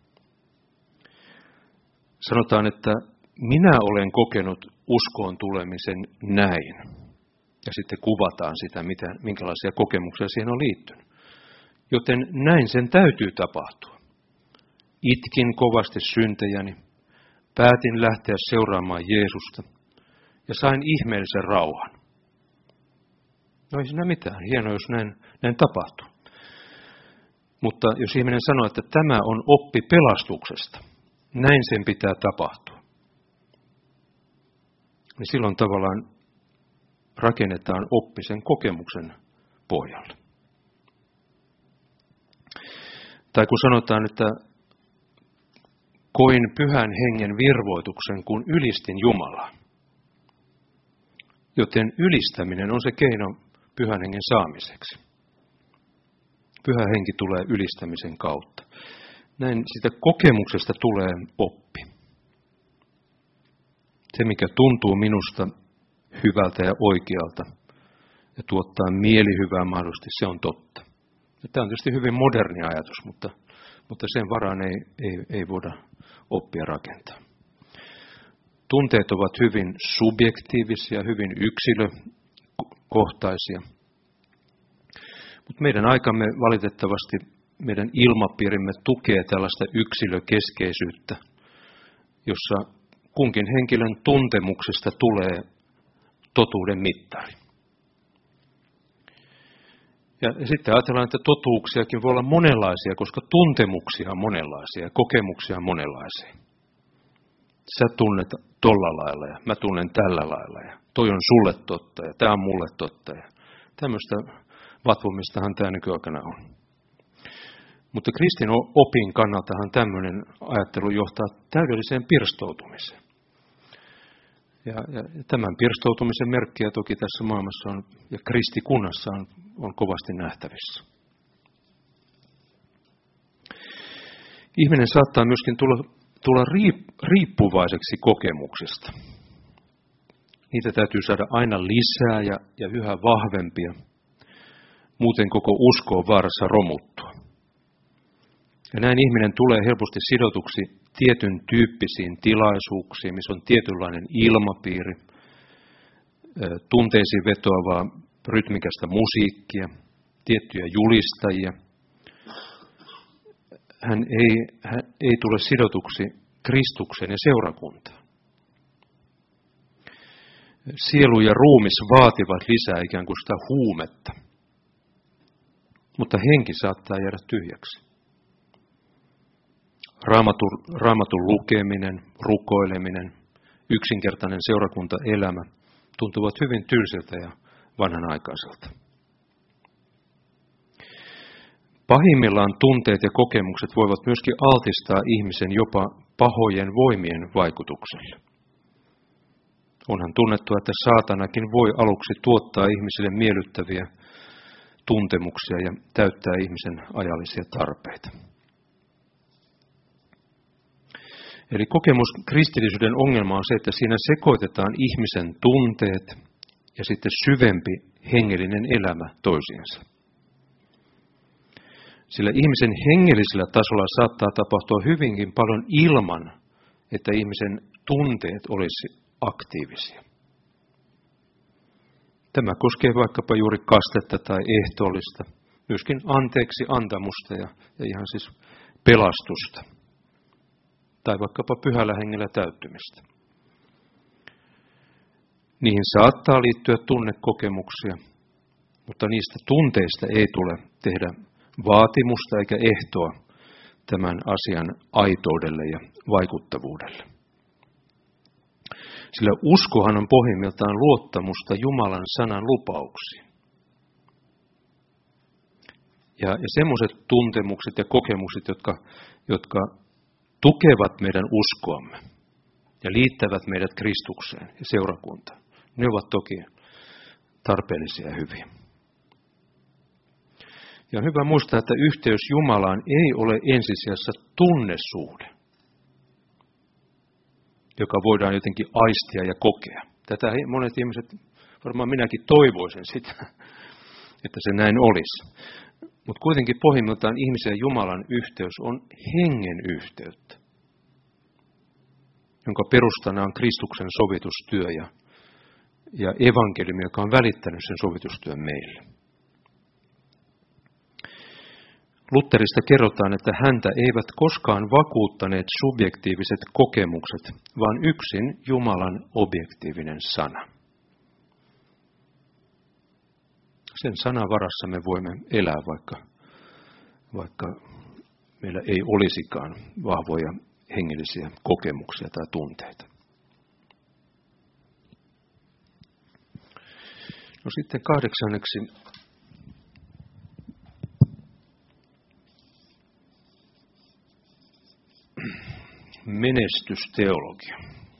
S1: Sanotaan, että minä olen kokenut uskoon tulemisen näin. Ja sitten kuvataan sitä, mitä, minkälaisia kokemuksia siihen on liittynyt. Joten näin sen täytyy tapahtua. Itkin kovasti syntejäni, päätin lähteä seuraamaan Jeesusta ja sain ihmeellisen rauhan. No ei siinä mitään, hienoa jos näin, näin tapahtuu. Mutta jos ihminen sanoo, että tämä on oppi pelastuksesta, näin sen pitää tapahtua. Niin silloin tavallaan rakennetaan oppi sen kokemuksen pohjalle. Tai kun sanotaan, että koin pyhän hengen virvoituksen, kun ylistin Jumalaa. Joten ylistäminen on se keino pyhän hengen saamiseksi. Pyhä henki tulee ylistämisen kautta. Näin sitä kokemuksesta tulee oppi. Se, mikä tuntuu minusta hyvältä ja oikealta ja tuottaa mielihyvää mahdollisesti, se on totta. Ja tämä on tietysti hyvin moderni ajatus, mutta, mutta sen varaan ei, ei, ei voida oppia rakentaa. Tunteet ovat hyvin subjektiivisia, hyvin yksilökohtaisia. Mutta meidän aikamme valitettavasti, meidän ilmapiirimme tukee tällaista yksilökeskeisyyttä, jossa kunkin henkilön tuntemuksesta tulee totuuden mittari. Ja sitten ajatellaan, että totuuksiakin voi olla monenlaisia, koska tuntemuksia on monenlaisia ja kokemuksia on monenlaisia. Sä tunnet tolla lailla ja mä tunnen tällä lailla ja toi on sulle totta ja tää on mulle totta. Ja tämmöistä vatvomistahan tämä nykyaikana on. Mutta kristin opin kannaltahan tämmöinen ajattelu johtaa täydelliseen pirstoutumiseen. Ja, ja tämän pirstoutumisen merkkiä toki tässä maailmassa on, ja kristikunnassa on, on kovasti nähtävissä. Ihminen saattaa myöskin tulla, tulla riippuvaiseksi kokemuksista. Niitä täytyy saada aina lisää ja, ja yhä vahvempia. Muuten koko usko on vaarassa romuttua. Ja näin ihminen tulee helposti sidotuksi tietyn tyyppisiin tilaisuuksiin, missä on tietynlainen ilmapiiri, tunteisiin vetoavaa rytmikästä musiikkia, tiettyjä julistajia. Hän ei, hän ei tule sidotuksi Kristukseen ja seurakuntaan. Sielu ja ruumis vaativat lisää ikään kuin sitä huumetta, mutta henki saattaa jäädä tyhjäksi. Raamatun, raamatun lukeminen, rukoileminen, yksinkertainen seurakuntaelämä tuntuvat hyvin tylsiltä ja vanhanaikaiselta. Pahimmillaan tunteet ja kokemukset voivat myöskin altistaa ihmisen jopa pahojen voimien vaikutukselle. Onhan tunnettua, että saatanakin voi aluksi tuottaa ihmisille miellyttäviä tuntemuksia ja täyttää ihmisen ajallisia tarpeita. Eli kokemus kristillisyyden ongelma on se, että siinä sekoitetaan ihmisen tunteet ja sitten syvempi hengellinen elämä toisiinsa. Sillä ihmisen hengellisellä tasolla saattaa tapahtua hyvinkin paljon ilman, että ihmisen tunteet olisi aktiivisia. Tämä koskee vaikkapa juuri kastetta tai ehtoollista, myöskin anteeksi antamusta ja, ja ihan siis pelastusta. Tai vaikkapa pyhällä hengellä täyttymistä. Niihin saattaa liittyä tunnekokemuksia, mutta niistä tunteista ei tule tehdä vaatimusta eikä ehtoa tämän asian aitoudelle ja vaikuttavuudelle. Sillä uskohan on pohjimmiltaan luottamusta Jumalan sanan lupauksiin. Ja, ja semmoiset tuntemukset ja kokemukset, jotka, jotka tukevat meidän uskoamme ja liittävät meidät Kristukseen ja seurakuntaan. Ne ovat toki tarpeellisia ja hyviä. Ja on hyvä muistaa, että yhteys Jumalaan ei ole ensisijassa tunnesuhde, joka voidaan jotenkin aistia ja kokea. Tätä monet ihmiset, varmaan minäkin toivoisin sitä, että se näin olisi. Mutta kuitenkin pohjimmiltaan ihmisen ja Jumalan yhteys on hengen yhteyttä, jonka perustana on Kristuksen sovitustyö ja, ja evankeliumi, joka on välittänyt sen sovitustyön meille. Lutherista kerrotaan, että häntä eivät koskaan vakuuttaneet subjektiiviset kokemukset, vaan yksin Jumalan objektiivinen sana. Sen sanan varassa me voimme elää, vaikka, vaikka meillä ei olisikaan vahvoja hengellisiä kokemuksia tai tunteita. No sitten kahdeksanneksi menestysteologia.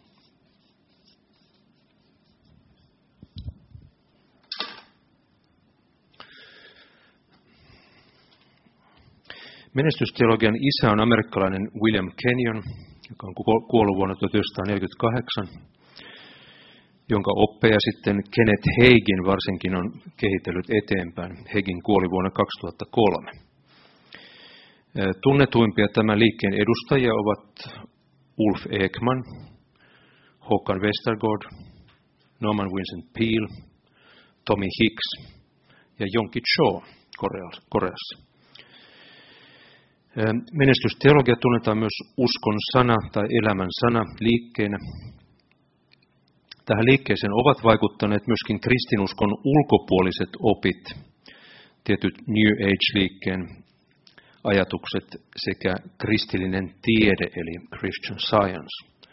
S1: Menestysteologian isä on amerikkalainen William Kenyon, joka on kuollut vuonna tuhatyhdeksänsataaneljäkymmentäkahdeksan, jonka oppeja sitten Kenneth Hagin varsinkin on kehitellyt eteenpäin. Hagin kuoli vuonna kaksituhattakolme. Tunnetuimpia tämän liikkeen edustajia ovat Ulf Ekman, Håkan Westergaard, Norman Vincent Peale, Tommy Hicks ja Yonggi Cho Koreassa. Menestysteologia tunnetaan myös uskon sana tai elämän sana liikkeenä. Tähän liikkeeseen ovat vaikuttaneet myöskin kristinuskon ulkopuoliset opit, tietyt New Age-liikkeen ajatukset sekä kristillinen tiede eli Christian Science.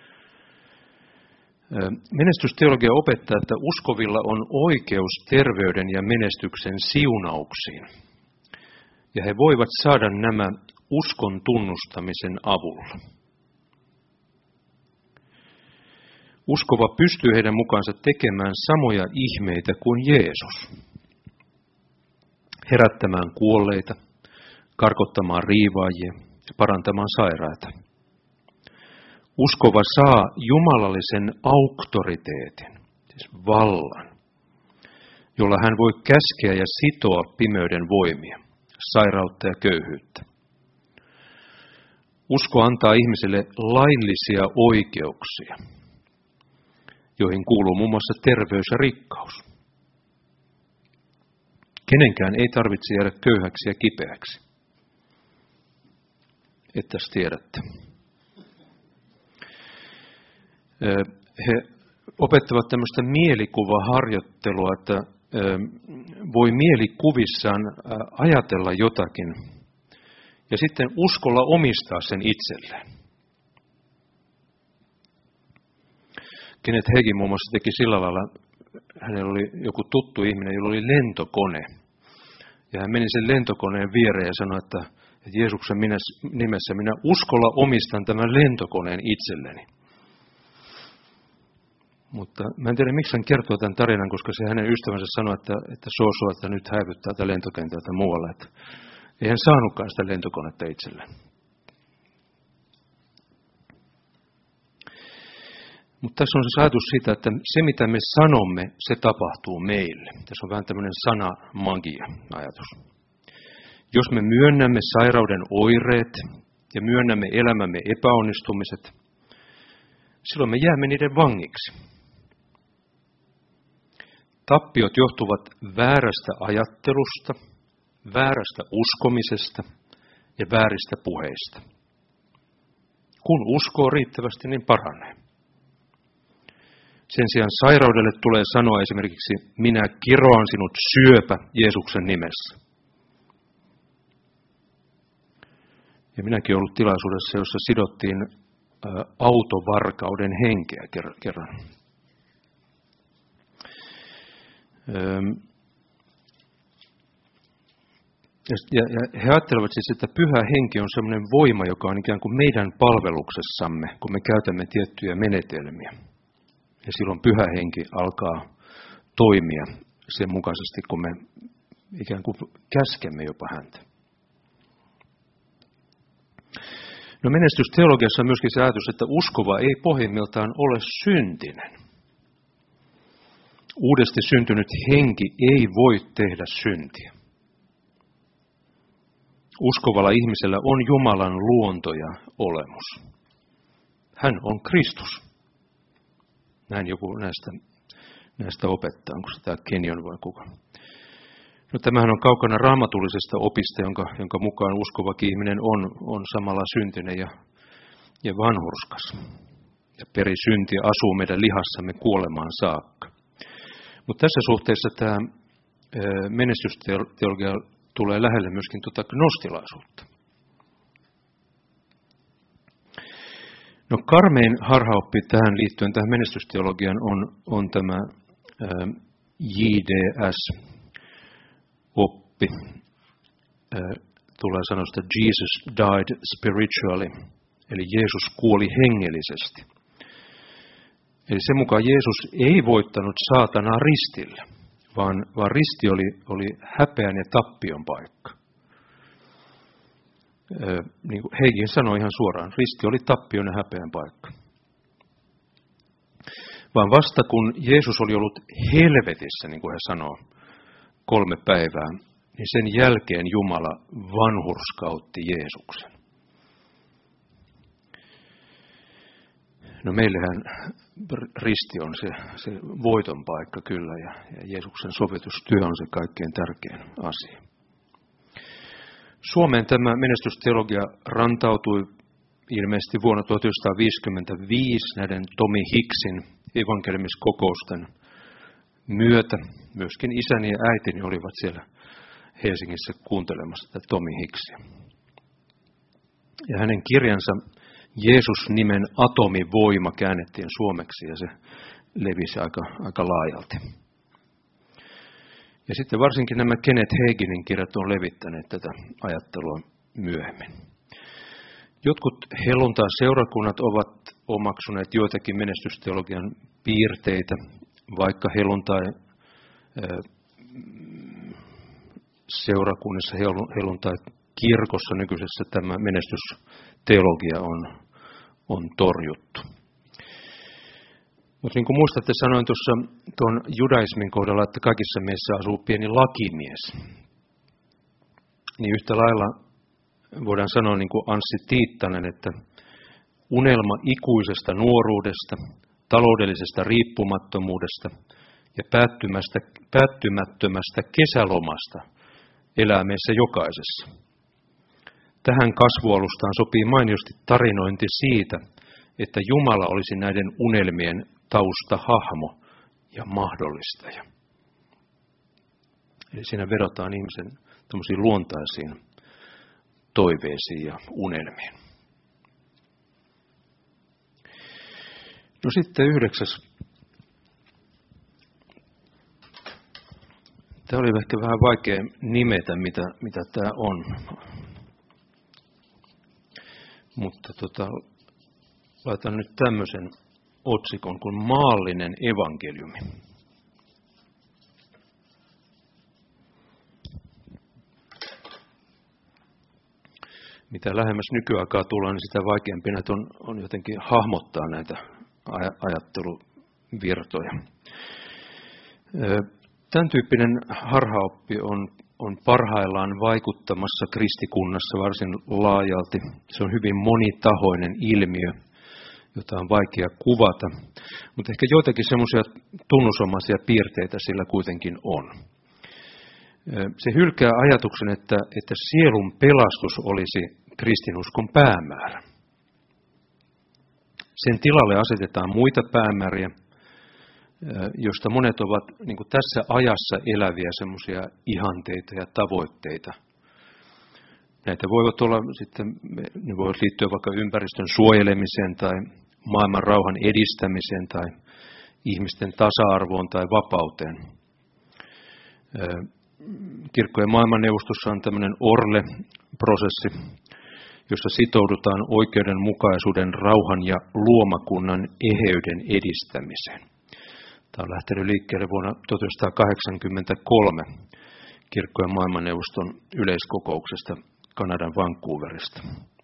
S1: Menestysteologia opettaa, että uskovilla on oikeus terveyden ja menestyksen siunauksiin. Ja he voivat saada nämä uskon tunnustamisen avulla. Uskova pystyy heidän mukaansa tekemään samoja ihmeitä kuin Jeesus. Herättämään kuolleita, karkottamaan riivaajia ja parantamaan sairaita. Uskova saa jumalallisen auktoriteetin, siis vallan, jolla hän voi käskeä ja sitoa pimeyden voimia, sairautta ja köyhyyttä. Usko antaa ihmiselle laillisia oikeuksia, joihin kuuluu muun muassa terveys ja rikkaus. Kenenkään ei tarvitse jäädä köyhäksi ja kipeäksi. Ettäs tiedätte. He opettavat tämmöistä mielikuvaharjoittelua, että voi mielikuvissaan ajatella jotakin ja sitten uskolla omistaa sen itselleen. Kenneth Hagin muun muassa teki sillä lailla, hänellä oli joku tuttu ihminen, jolla oli lentokone. Ja hän meni sen lentokoneen viereen ja sanoi, että, että Jeesuksen nimessä minä uskolla omistan tämän lentokoneen itselleni. Mutta mä en tiedä, miksi hän kertoo tämän tarinan, koska se hänen ystävänsä sanoi, että, että suosuu, että nyt häivyttää tätä lentokentältä muualle. Että ei hän saanutkaan sitä lentokonetta itselleen. Mutta tässä on se ajatus siitä, että se mitä me sanomme, se tapahtuu meille. Tässä on vähän tämmöinen sanamagia-ajatus. Jos me myönnämme sairauden oireet ja myönnämme elämämme epäonnistumiset, silloin me jäämme niiden vangiksi. Tappiot johtuvat väärästä ajattelusta, väärästä uskomisesta ja vääristä puheista. Kun uskoo riittävästi, niin paranee. Sen sijaan sairaudelle tulee sanoa esimerkiksi, minä kiroan sinut syöpä Jeesuksen nimessä. Ja minäkin olen ollut tilaisuudessa, jossa sidottiin autovarkauden henkeä kerran. Ja, ja he ajattelevat siis, että pyhä henki on sellainen voima, joka on ikään kuin meidän palveluksessamme, kun me käytämme tiettyjä menetelmiä. Ja silloin pyhä henki alkaa toimia sen mukaisesti, kun me ikään kuin käskemme jopa häntä. No menestysteologiassa on myöskin se ajatus, että uskova ei pohjimmiltaan ole syntinen. Uudesti syntynyt henki ei voi tehdä syntiä. Uskovalla ihmisellä on Jumalan luonto ja olemus. Hän on Kristus. Näin joku näistä, näistä opettaa, onko sitä Kenyon vai kuka. No, tämähän on kaukana raamatullisesta opista, jonka, jonka mukaan uskovakin ihminen on, on samalla syntinen ja, ja vanhurskas. Ja perisynti asuu meidän lihassamme kuolemaan saakka. Mutta tässä suhteessa tämä menestysteologia tulee lähelle myöskin tuota gnostilaisuutta. No karmein harhaoppi tähän liittyen, tähän menestysteologiaan, on, on tämä ää, J D S-oppi. Ää, tulee sanosta Jesus died spiritually, eli Jeesus kuoli hengellisesti. Eli sen mukaan Jeesus ei voittanut saatanaa ristillä, vaan, vaan risti oli, oli häpeän ja tappion paikka. Ö, niin kuin Heigin sanoi ihan suoraan, risti oli tappion ja häpeän paikka. Vaan vasta kun Jeesus oli ollut helvetissä, niin kuin he sanoo, kolme päivää, niin sen jälkeen Jumala vanhurskautti Jeesuksen. No meillähän risti on se, se voiton paikka kyllä, ja, ja Jeesuksen sovitustyö on se kaikkein tärkein asia. Suomeen tämä menestysteologia rantautui ilmeisesti vuonna tuhatyhdeksänsataaviisikymmentäviisi näiden Tommy Hicksin evankelimiskokousten myötä. Myöskin isäni ja äitini olivat siellä Helsingissä kuuntelemassa tätä Tommy Hicksia. Ja hänen kirjansa Jeesus-nimen atomivoima käännettiin suomeksi ja se levisi aika, aika laajalti. Ja sitten varsinkin nämä Kenneth Haginin kirjat on levittäneet tätä ajattelua myöhemmin. Jotkut helluntai-seurakunnat ovat omaksuneet joitakin menestysteologian piirteitä, vaikka helluntai-seurakunnissa, helluntai-kirkossa nykyisessä tämä menestysteologia on, on torjuttu. Mutta niin kuin muistatte, sanoin tuossa tuon judaismin kohdalla, että kaikissa meissä asuu pieni lakimies. Niin yhtä lailla voidaan sanoa niin kuin Anssi Tiittanen, että unelma ikuisesta nuoruudesta, taloudellisesta riippumattomuudesta ja päättymättömästä kesälomasta elää meissä jokaisessa. Tähän kasvualustaan sopii mainiosti tarinointi siitä, että Jumala olisi näiden unelmien taustahahmo ja mahdollistaja. Eli siinä vedotaan ihmisen tämmöisiin luontaisiin toiveisiin ja unelmiin. No sitten yhdeksäs. Tämä oli ehkä vähän vaikea nimetä, mitä, mitä tämä on. Mutta tota, laitan nyt tämmöisen otsikon kuin maallinen evankeliumi. Mitä lähemmäs nykyaikaa tullaan, niin sitä vaikeampi näitä on, on jotenkin hahmottaa näitä ajatteluvirtoja. Tämän tyyppinen harhaoppi on, on parhaillaan vaikuttamassa kristikunnassa varsin laajalti. Se on hyvin monitahoinen ilmiö, jota on vaikea kuvata, mutta ehkä joitakin semmoisia tunnusomaisia piirteitä sillä kuitenkin on. Se hylkää ajatuksen, että, että sielun pelastus olisi kristinuskon päämäärä. Sen tilalle asetetaan muita päämääriä, joista monet ovat niin kuin tässä ajassa eläviä semmoisia ihanteita ja tavoitteita. Näitä voivat olla sitten, ne voivat liittyä vaikka ympäristön suojelemiseen tai maailman rauhan edistämiseen tai ihmisten tasa-arvoon tai vapauteen. Kirkkojen maailmanneuvostossa on tämmöinen Orle-prosessi, jossa sitoudutaan oikeudenmukaisuuden, rauhan ja luomakunnan eheyden edistämiseen. Tämä on lähtenyt liikkeelle vuonna tuhatyhdeksänsataakahdeksankymmentäkolme Kirkkojen maailmanneuvoston yleiskokouksesta Kanadan Vancouverista.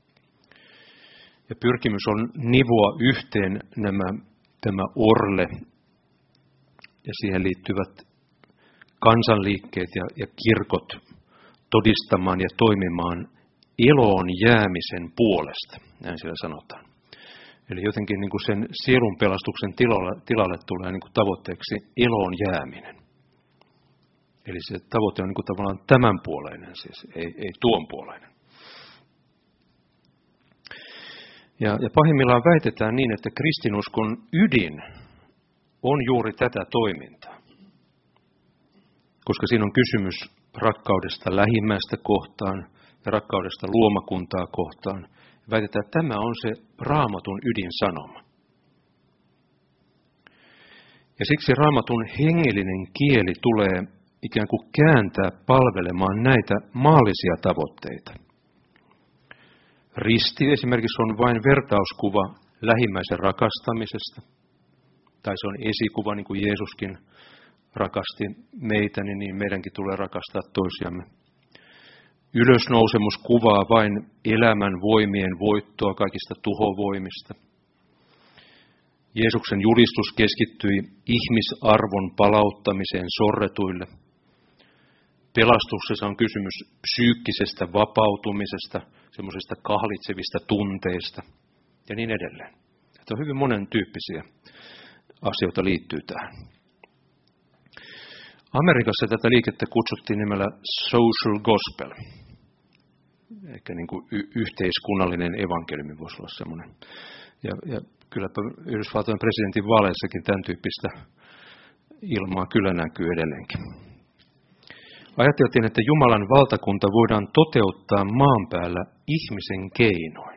S1: Ja pyrkimys on nivoa yhteen nämä, tämä Orle ja siihen liittyvät kansanliikkeet ja, ja kirkot todistamaan ja toimimaan eloon jäämisen puolesta, näin siellä sanotaan. Eli jotenkin niin kuin sen sielun pelastuksen tilalle, tilalle tulee niin kuin tavoitteeksi eloon jääminen. Eli se tavoite on niin kuin tavallaan tämänpuoleinen, siis ei, ei tuonpuoleinen. Ja, ja pahimmillaan väitetään niin, että kristinuskon ydin on juuri tätä toimintaa. Koska siinä on kysymys rakkaudesta lähimmäistä kohtaan ja rakkaudesta luomakuntaa kohtaan Väitetään, että tämä on se Raamatun ydinsanoma. Ja siksi Raamatun hengellinen kieli tulee ikään kuin kääntää palvelemaan näitä maallisia tavoitteita. Risti esimerkiksi on vain vertauskuva lähimmäisen rakastamisesta, tai se on esikuva, niin kuin Jeesuskin rakasti meitä, niin meidänkin tulee rakastaa toisiamme. Ylösnousemus kuvaa vain elämän voimien voittoa kaikista tuhovoimista. Jeesuksen julistus keskittyi ihmisarvon palauttamiseen sorretuille. Pelastuksessa on kysymys psyykkisestä vapautumisesta, semmoisista kahlitsevista tunteista ja niin edelleen. Että on hyvin monen tyyppisiä asioita liittyy tähän. Amerikassa tätä liikettä kutsuttiin nimellä social gospel, eikä niin kuin y- yhteiskunnallinen evankeliumi voisi olla semmoinen. Ja, ja kylläpä Yhdysvaltojen presidentin vaaleissakin tämän tyyppistä ilmaa kyllä näkyy edelleenkin. Ajateltiin, että Jumalan valtakunta voidaan toteuttaa maan päällä ihmisen keinoin.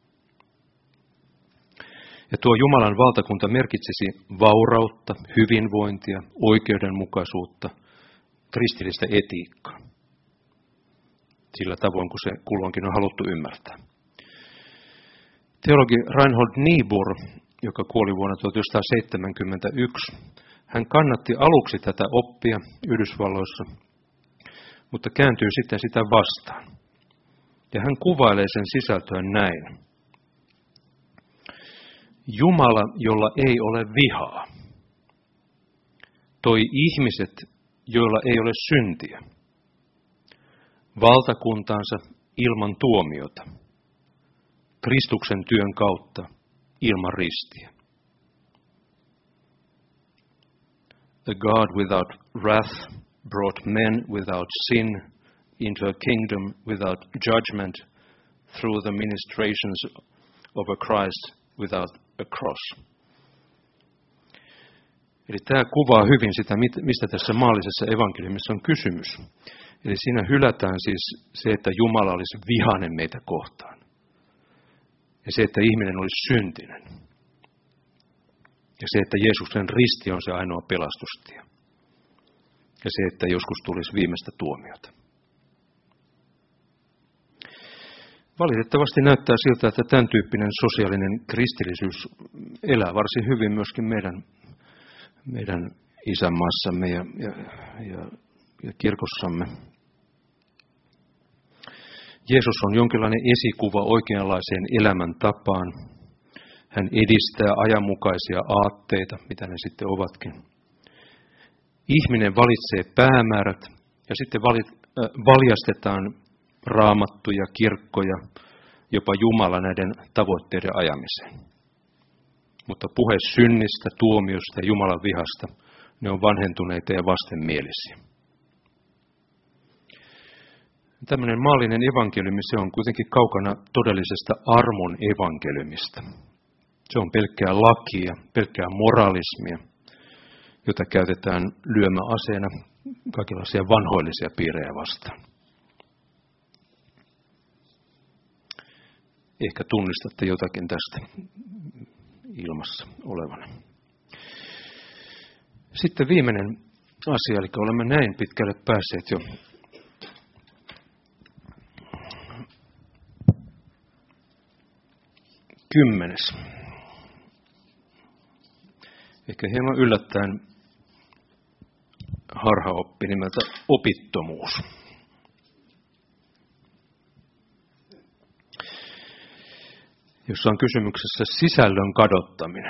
S1: Ja tuo Jumalan valtakunta merkitsisi vaurautta, hyvinvointia, oikeudenmukaisuutta, kristillistä etiikkaa. Sillä tavoin, kun se kulloinkin on haluttu ymmärtää. Teologi Reinhold Niebuhr, joka kuoli vuonna tuhatyhdeksänsataaseitsemänkymmentäyksi, hän kannatti aluksi tätä oppia Yhdysvalloissa, mutta kääntyy sitten sitä vastaan. Ja hän kuvailee sen sisältöä näin. Jumala, jolla ei ole vihaa, toi ihmiset, joilla ei ole syntiä, valtakuntaansa ilman tuomiota, Kristuksen työn kautta ilman ristiä. A God without wrath brought men without sin into a kingdom without judgment through the ministrations of a Christ without a cross. Eli tämä kuvaa hyvin sitä, mistä tässä maallisessa evankeliumissa on kysymys. Eli siinä hylätään siis se, että Jumala olisi vihainen meitä kohtaan. Ja se, että ihminen olisi syntinen. Ja se, että Jeesuksen risti on se ainoa pelastustie. Ja se, että joskus tulisi viimeistä tuomiota. Valitettavasti näyttää siltä, että tämän tyyppinen sosiaalinen kristillisyys elää varsin hyvin myöskin meidän, meidän isänmaassamme ja, ja, ja, ja kirkossamme. Jeesus on jonkinlainen esikuva oikeanlaiseen elämäntapaan. Hän edistää ajanmukaisia aatteita, mitä ne sitten ovatkin. Ihminen valitsee päämäärät ja sitten valit, äh, valjastetaan raamattuja, kirkkoja, jopa Jumala näiden tavoitteiden ajamiseen. Mutta puhe synnistä, tuomiosta ja Jumalan vihasta, ne on vanhentuneita ja vastenmielisiä. Tämmöinen maallinen evankeliumi, se on kuitenkin kaukana todellisesta armon evankeliumista. Se on pelkkää lakia, pelkkää moralismia, jota käytetään lyömäaseena kaikenlaisia vanhoillisia piirejä vastaan. Ehkä tunnistatte jotakin tästä ilmassa olevana. Sitten viimeinen asia, eli olemme näin pitkälle päässeet jo kymmenes. Ehkä hieman yllättäen harhaoppi nimeltä opittomuus. Jossa on kysymyksessä sisällön kadottaminen.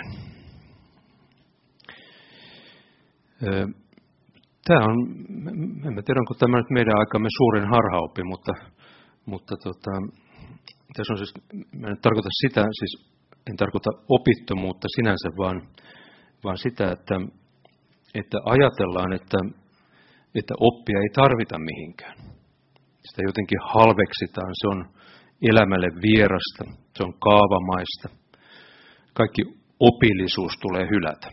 S1: Tämä on, en tiedä onko tämä nyt meidän aikamme suurin harhaoppi, mutta, mutta tota, tässä on siis, mä en tarkoita sitä, siis en tarkoita opittomuutta sinänsä, vaan, vaan sitä, että, että ajatellaan, että, että oppia ei tarvita mihinkään. Sitä jotenkin halveksitaan, se on elämälle vierasta, se on kaavamaista. Kaikki opillisuus tulee hylätä.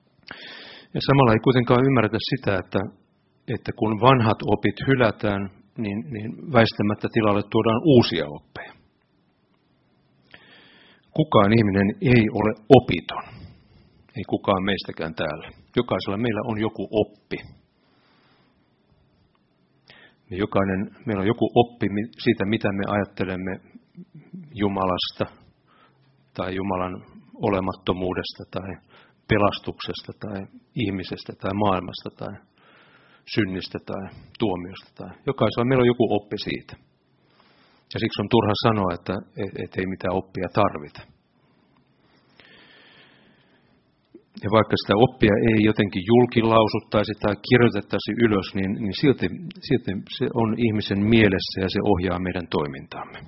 S1: Ja samalla ei kuitenkaan ymmärretä sitä, että, että kun vanhat opit hylätään, niin, niin väistämättä tilalle tuodaan uusia oppeja. Kukaan ihminen ei ole opiton. Ei kukaan meistäkään täällä. Jokaisella meillä on joku oppi. Me jokainen, meillä on joku oppi siitä, mitä me ajattelemme Jumalasta tai Jumalan olemattomuudesta tai pelastuksesta tai ihmisestä tai maailmasta tai synnistä tai tuomiosta. Tai jokaisella meillä on joku oppi siitä. Ja siksi on turha sanoa, että et, et ei mitään oppia tarvita. Ja vaikka sitä oppia ei jotenkin julkilausuttaisi tai kirjoitettaisi ylös, niin, niin silti, silti se on ihmisen mielessä ja se ohjaa meidän toimintaamme.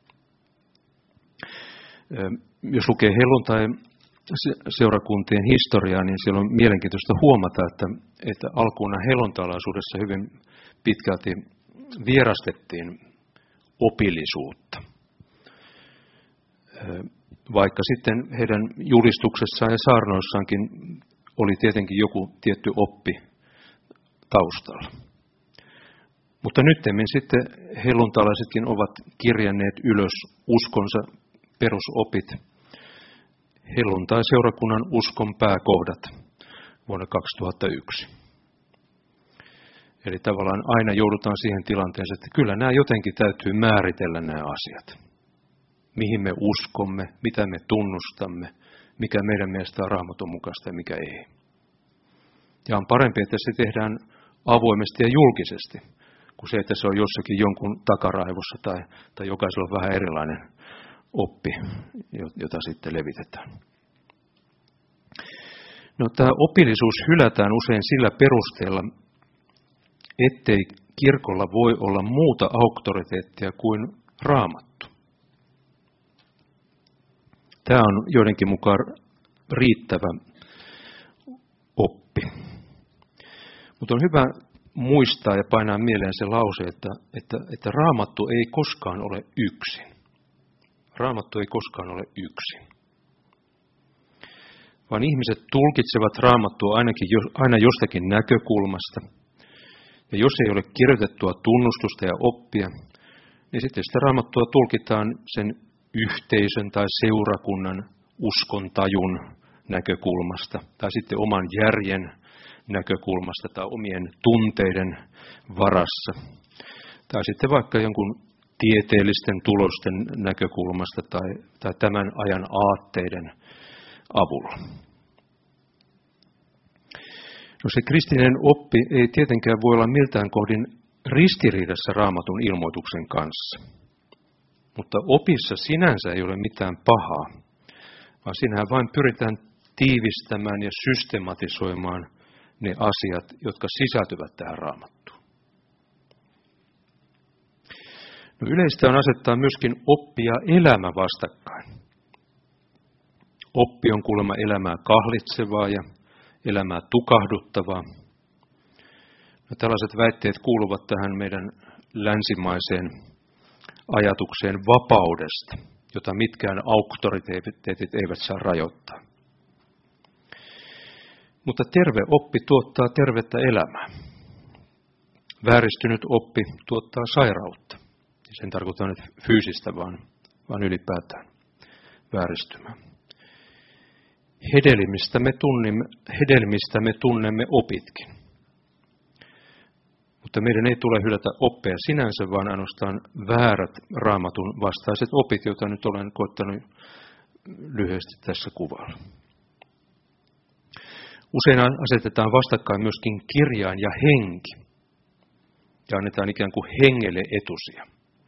S1: Jos lukee helluntai-seurakuntien historiaa, niin siellä on mielenkiintoista huomata, että, että alkuunhan helluntailaisuudessa hyvin pitkälti vierastettiin opillisuutta. Vaikka sitten heidän julistuksessaan ja saarnoissaankin oli tietenkin joku tietty oppi taustalla. Mutta nyttemmin sitten helluntalaisetkin ovat kirjanneet ylös uskonsa perusopit, helluntai-seurakunnan uskon pääkohdat vuonna kaksituhattayksi. Eli tavallaan aina joudutaan siihen tilanteeseen, että kyllä nämä jotenkin täytyy määritellä nämä asiat. Mihin me uskomme, mitä me tunnustamme, mikä meidän mielestä on Raamatun mukaista ja mikä ei. Ja on parempi, että se tehdään avoimesti ja julkisesti, kuin se, että se on jossakin jonkun takaraivossa tai, tai jokaisella on vähän erilainen oppi, jota sitten levitetään. No, tämä opillisuus hylätään usein sillä perusteella, ettei kirkolla voi olla muuta auktoriteettia kuin Raamattu. Tämä on joidenkin mukaan riittävä oppi. Mutta on hyvä muistaa ja painaa mieleen se lause, että, että, että Raamattu ei koskaan ole yksin. Raamattu ei koskaan ole yksin. Vaan ihmiset tulkitsevat Raamattua ainakin aina jostakin näkökulmasta. Ja jos ei ole kirjoitettua tunnustusta ja oppia, niin sitten sitä Raamattua tulkitaan sen yhteisön tai seurakunnan uskontajun näkökulmasta, tai sitten oman järjen näkökulmasta, tai omien tunteiden varassa, tai sitten vaikka jonkun tieteellisten tulosten näkökulmasta, tai, tai tämän ajan aatteiden avulla. No, se kristillinen oppi ei tietenkään voi olla miltään kohdin ristiriidassa Raamatun ilmoituksen kanssa. Mutta opissa sinänsä ei ole mitään pahaa, vaan siinähän vain pyritään tiivistämään ja systematisoimaan ne asiat, jotka sisältyvät tähän Raamattuun. No, yleistä on asettaa myöskin oppi ja elämä vastakkain. Oppi on kuulemma elämää kahlitsevaa ja elämää tukahduttavaa. No, tällaiset väitteet kuuluvat tähän meidän länsimaiseen ajatukseen vapaudesta, jota mitkään auktoriteetit eivät saa rajoittaa. Mutta terve oppi tuottaa tervettä elämää. Vääristynyt oppi tuottaa sairautta. Sen tarkoittaa nyt fyysistä, vaan, vaan ylipäätään vääristymää. Hedelmistä me, tunnimme, hedelmistä me tunnemme opitkin. Mutta meidän ei tule hylätä oppeja sinänsä, vaan ainoastaan väärät Raamatun vastaiset opit, joita nyt olen koettanut lyhyesti tässä kuvalla. Usein asetetaan vastakkain myöskin kirjain ja henki, ja annetaan ikään kuin hengelle etusia.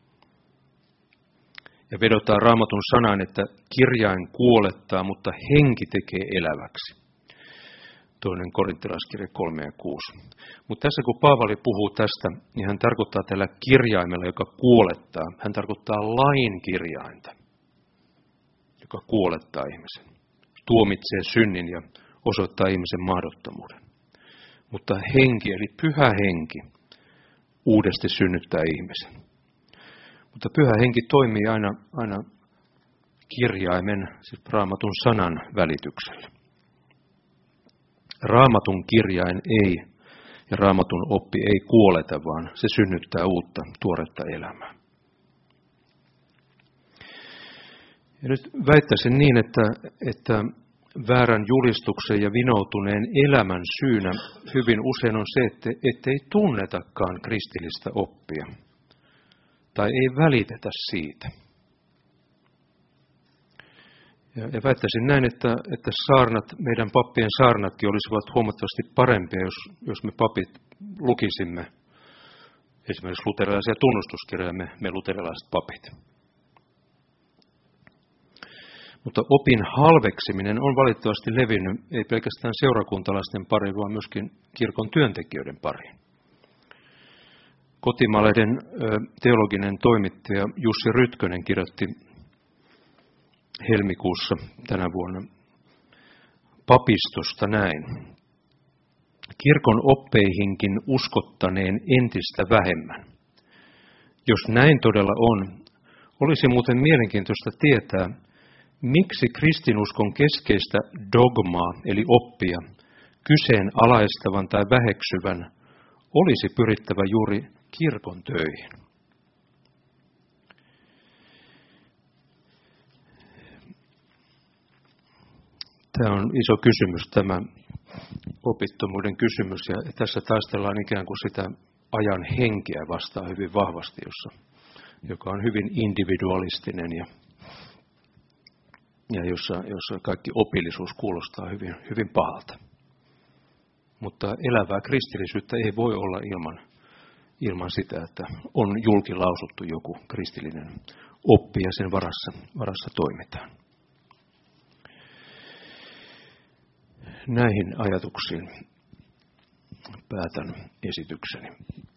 S1: Ja vedotaan Raamatun sanaan, että kirjain kuolettaa, mutta henki tekee eläväksi. Toinen korinttilaiskirja kolme ja kuusi. Mutta tässä kun Paavali puhuu tästä, niin hän tarkoittaa tällä kirjaimella, joka kuolettaa. Hän tarkoittaa lain kirjainta, joka kuolettaa ihmisen. Tuomitsee synnin ja osoittaa ihmisen mahdottomuuden. Mutta henki, eli pyhä henki, uudesti synnyttää ihmisen. Mutta pyhä henki toimii aina, aina kirjaimen, siis Raamatun sanan välityksellä. Raamatun kirjain ei, Ja Raamatun oppi ei kuoleta, vaan se synnyttää uutta, tuoretta elämää. Ja nyt väittäisin niin, että, että väärän julistuksen ja vinoutuneen elämän syynä hyvin usein on se, että ettei tunnetakaan kristillistä oppia. Tai ei välitetä siitä. Ja, ja väittäisin näin, että, että saarnat, meidän pappien saarnatkin olisivat huomattavasti parempia, jos, jos me papit lukisimme esimerkiksi luterilaisia tunnustuskirjoja, me, me luterilaiset papit. Mutta opin halveksiminen on valitettavasti levinnyt ei pelkästään seurakuntalaisten pariin, vaan myöskin kirkon työntekijöiden pariin. Kotimaalehden teologinen toimittaja Jussi Rytkönen kirjoitti helmikuussa tänä vuonna papistosta näin. Kirkon oppeihinkin uskottaneen entistä vähemmän. Jos näin todella on, olisi muuten mielenkiintoista tietää, miksi kristinuskon keskeistä dogmaa, eli oppia, kyseenalaistavan tai väheksyvän, olisi pyrittävä juuri kirkon töihin. Tämä on iso kysymys, tämä opittomuuden kysymys, ja tässä taistellaan ikään kuin sitä ajan henkeä vastaan hyvin vahvasti, jossa, joka on hyvin individualistinen ja ja jossa, jossa kaikki opillisuus kuulostaa hyvin, hyvin pahalta. Mutta elävää kristillisyyttä ei voi olla ilman, ilman sitä, että on julkilausuttu joku kristillinen oppi ja sen varassa, varassa toimitaan. Näihin ajatuksiin päätän esitykseni.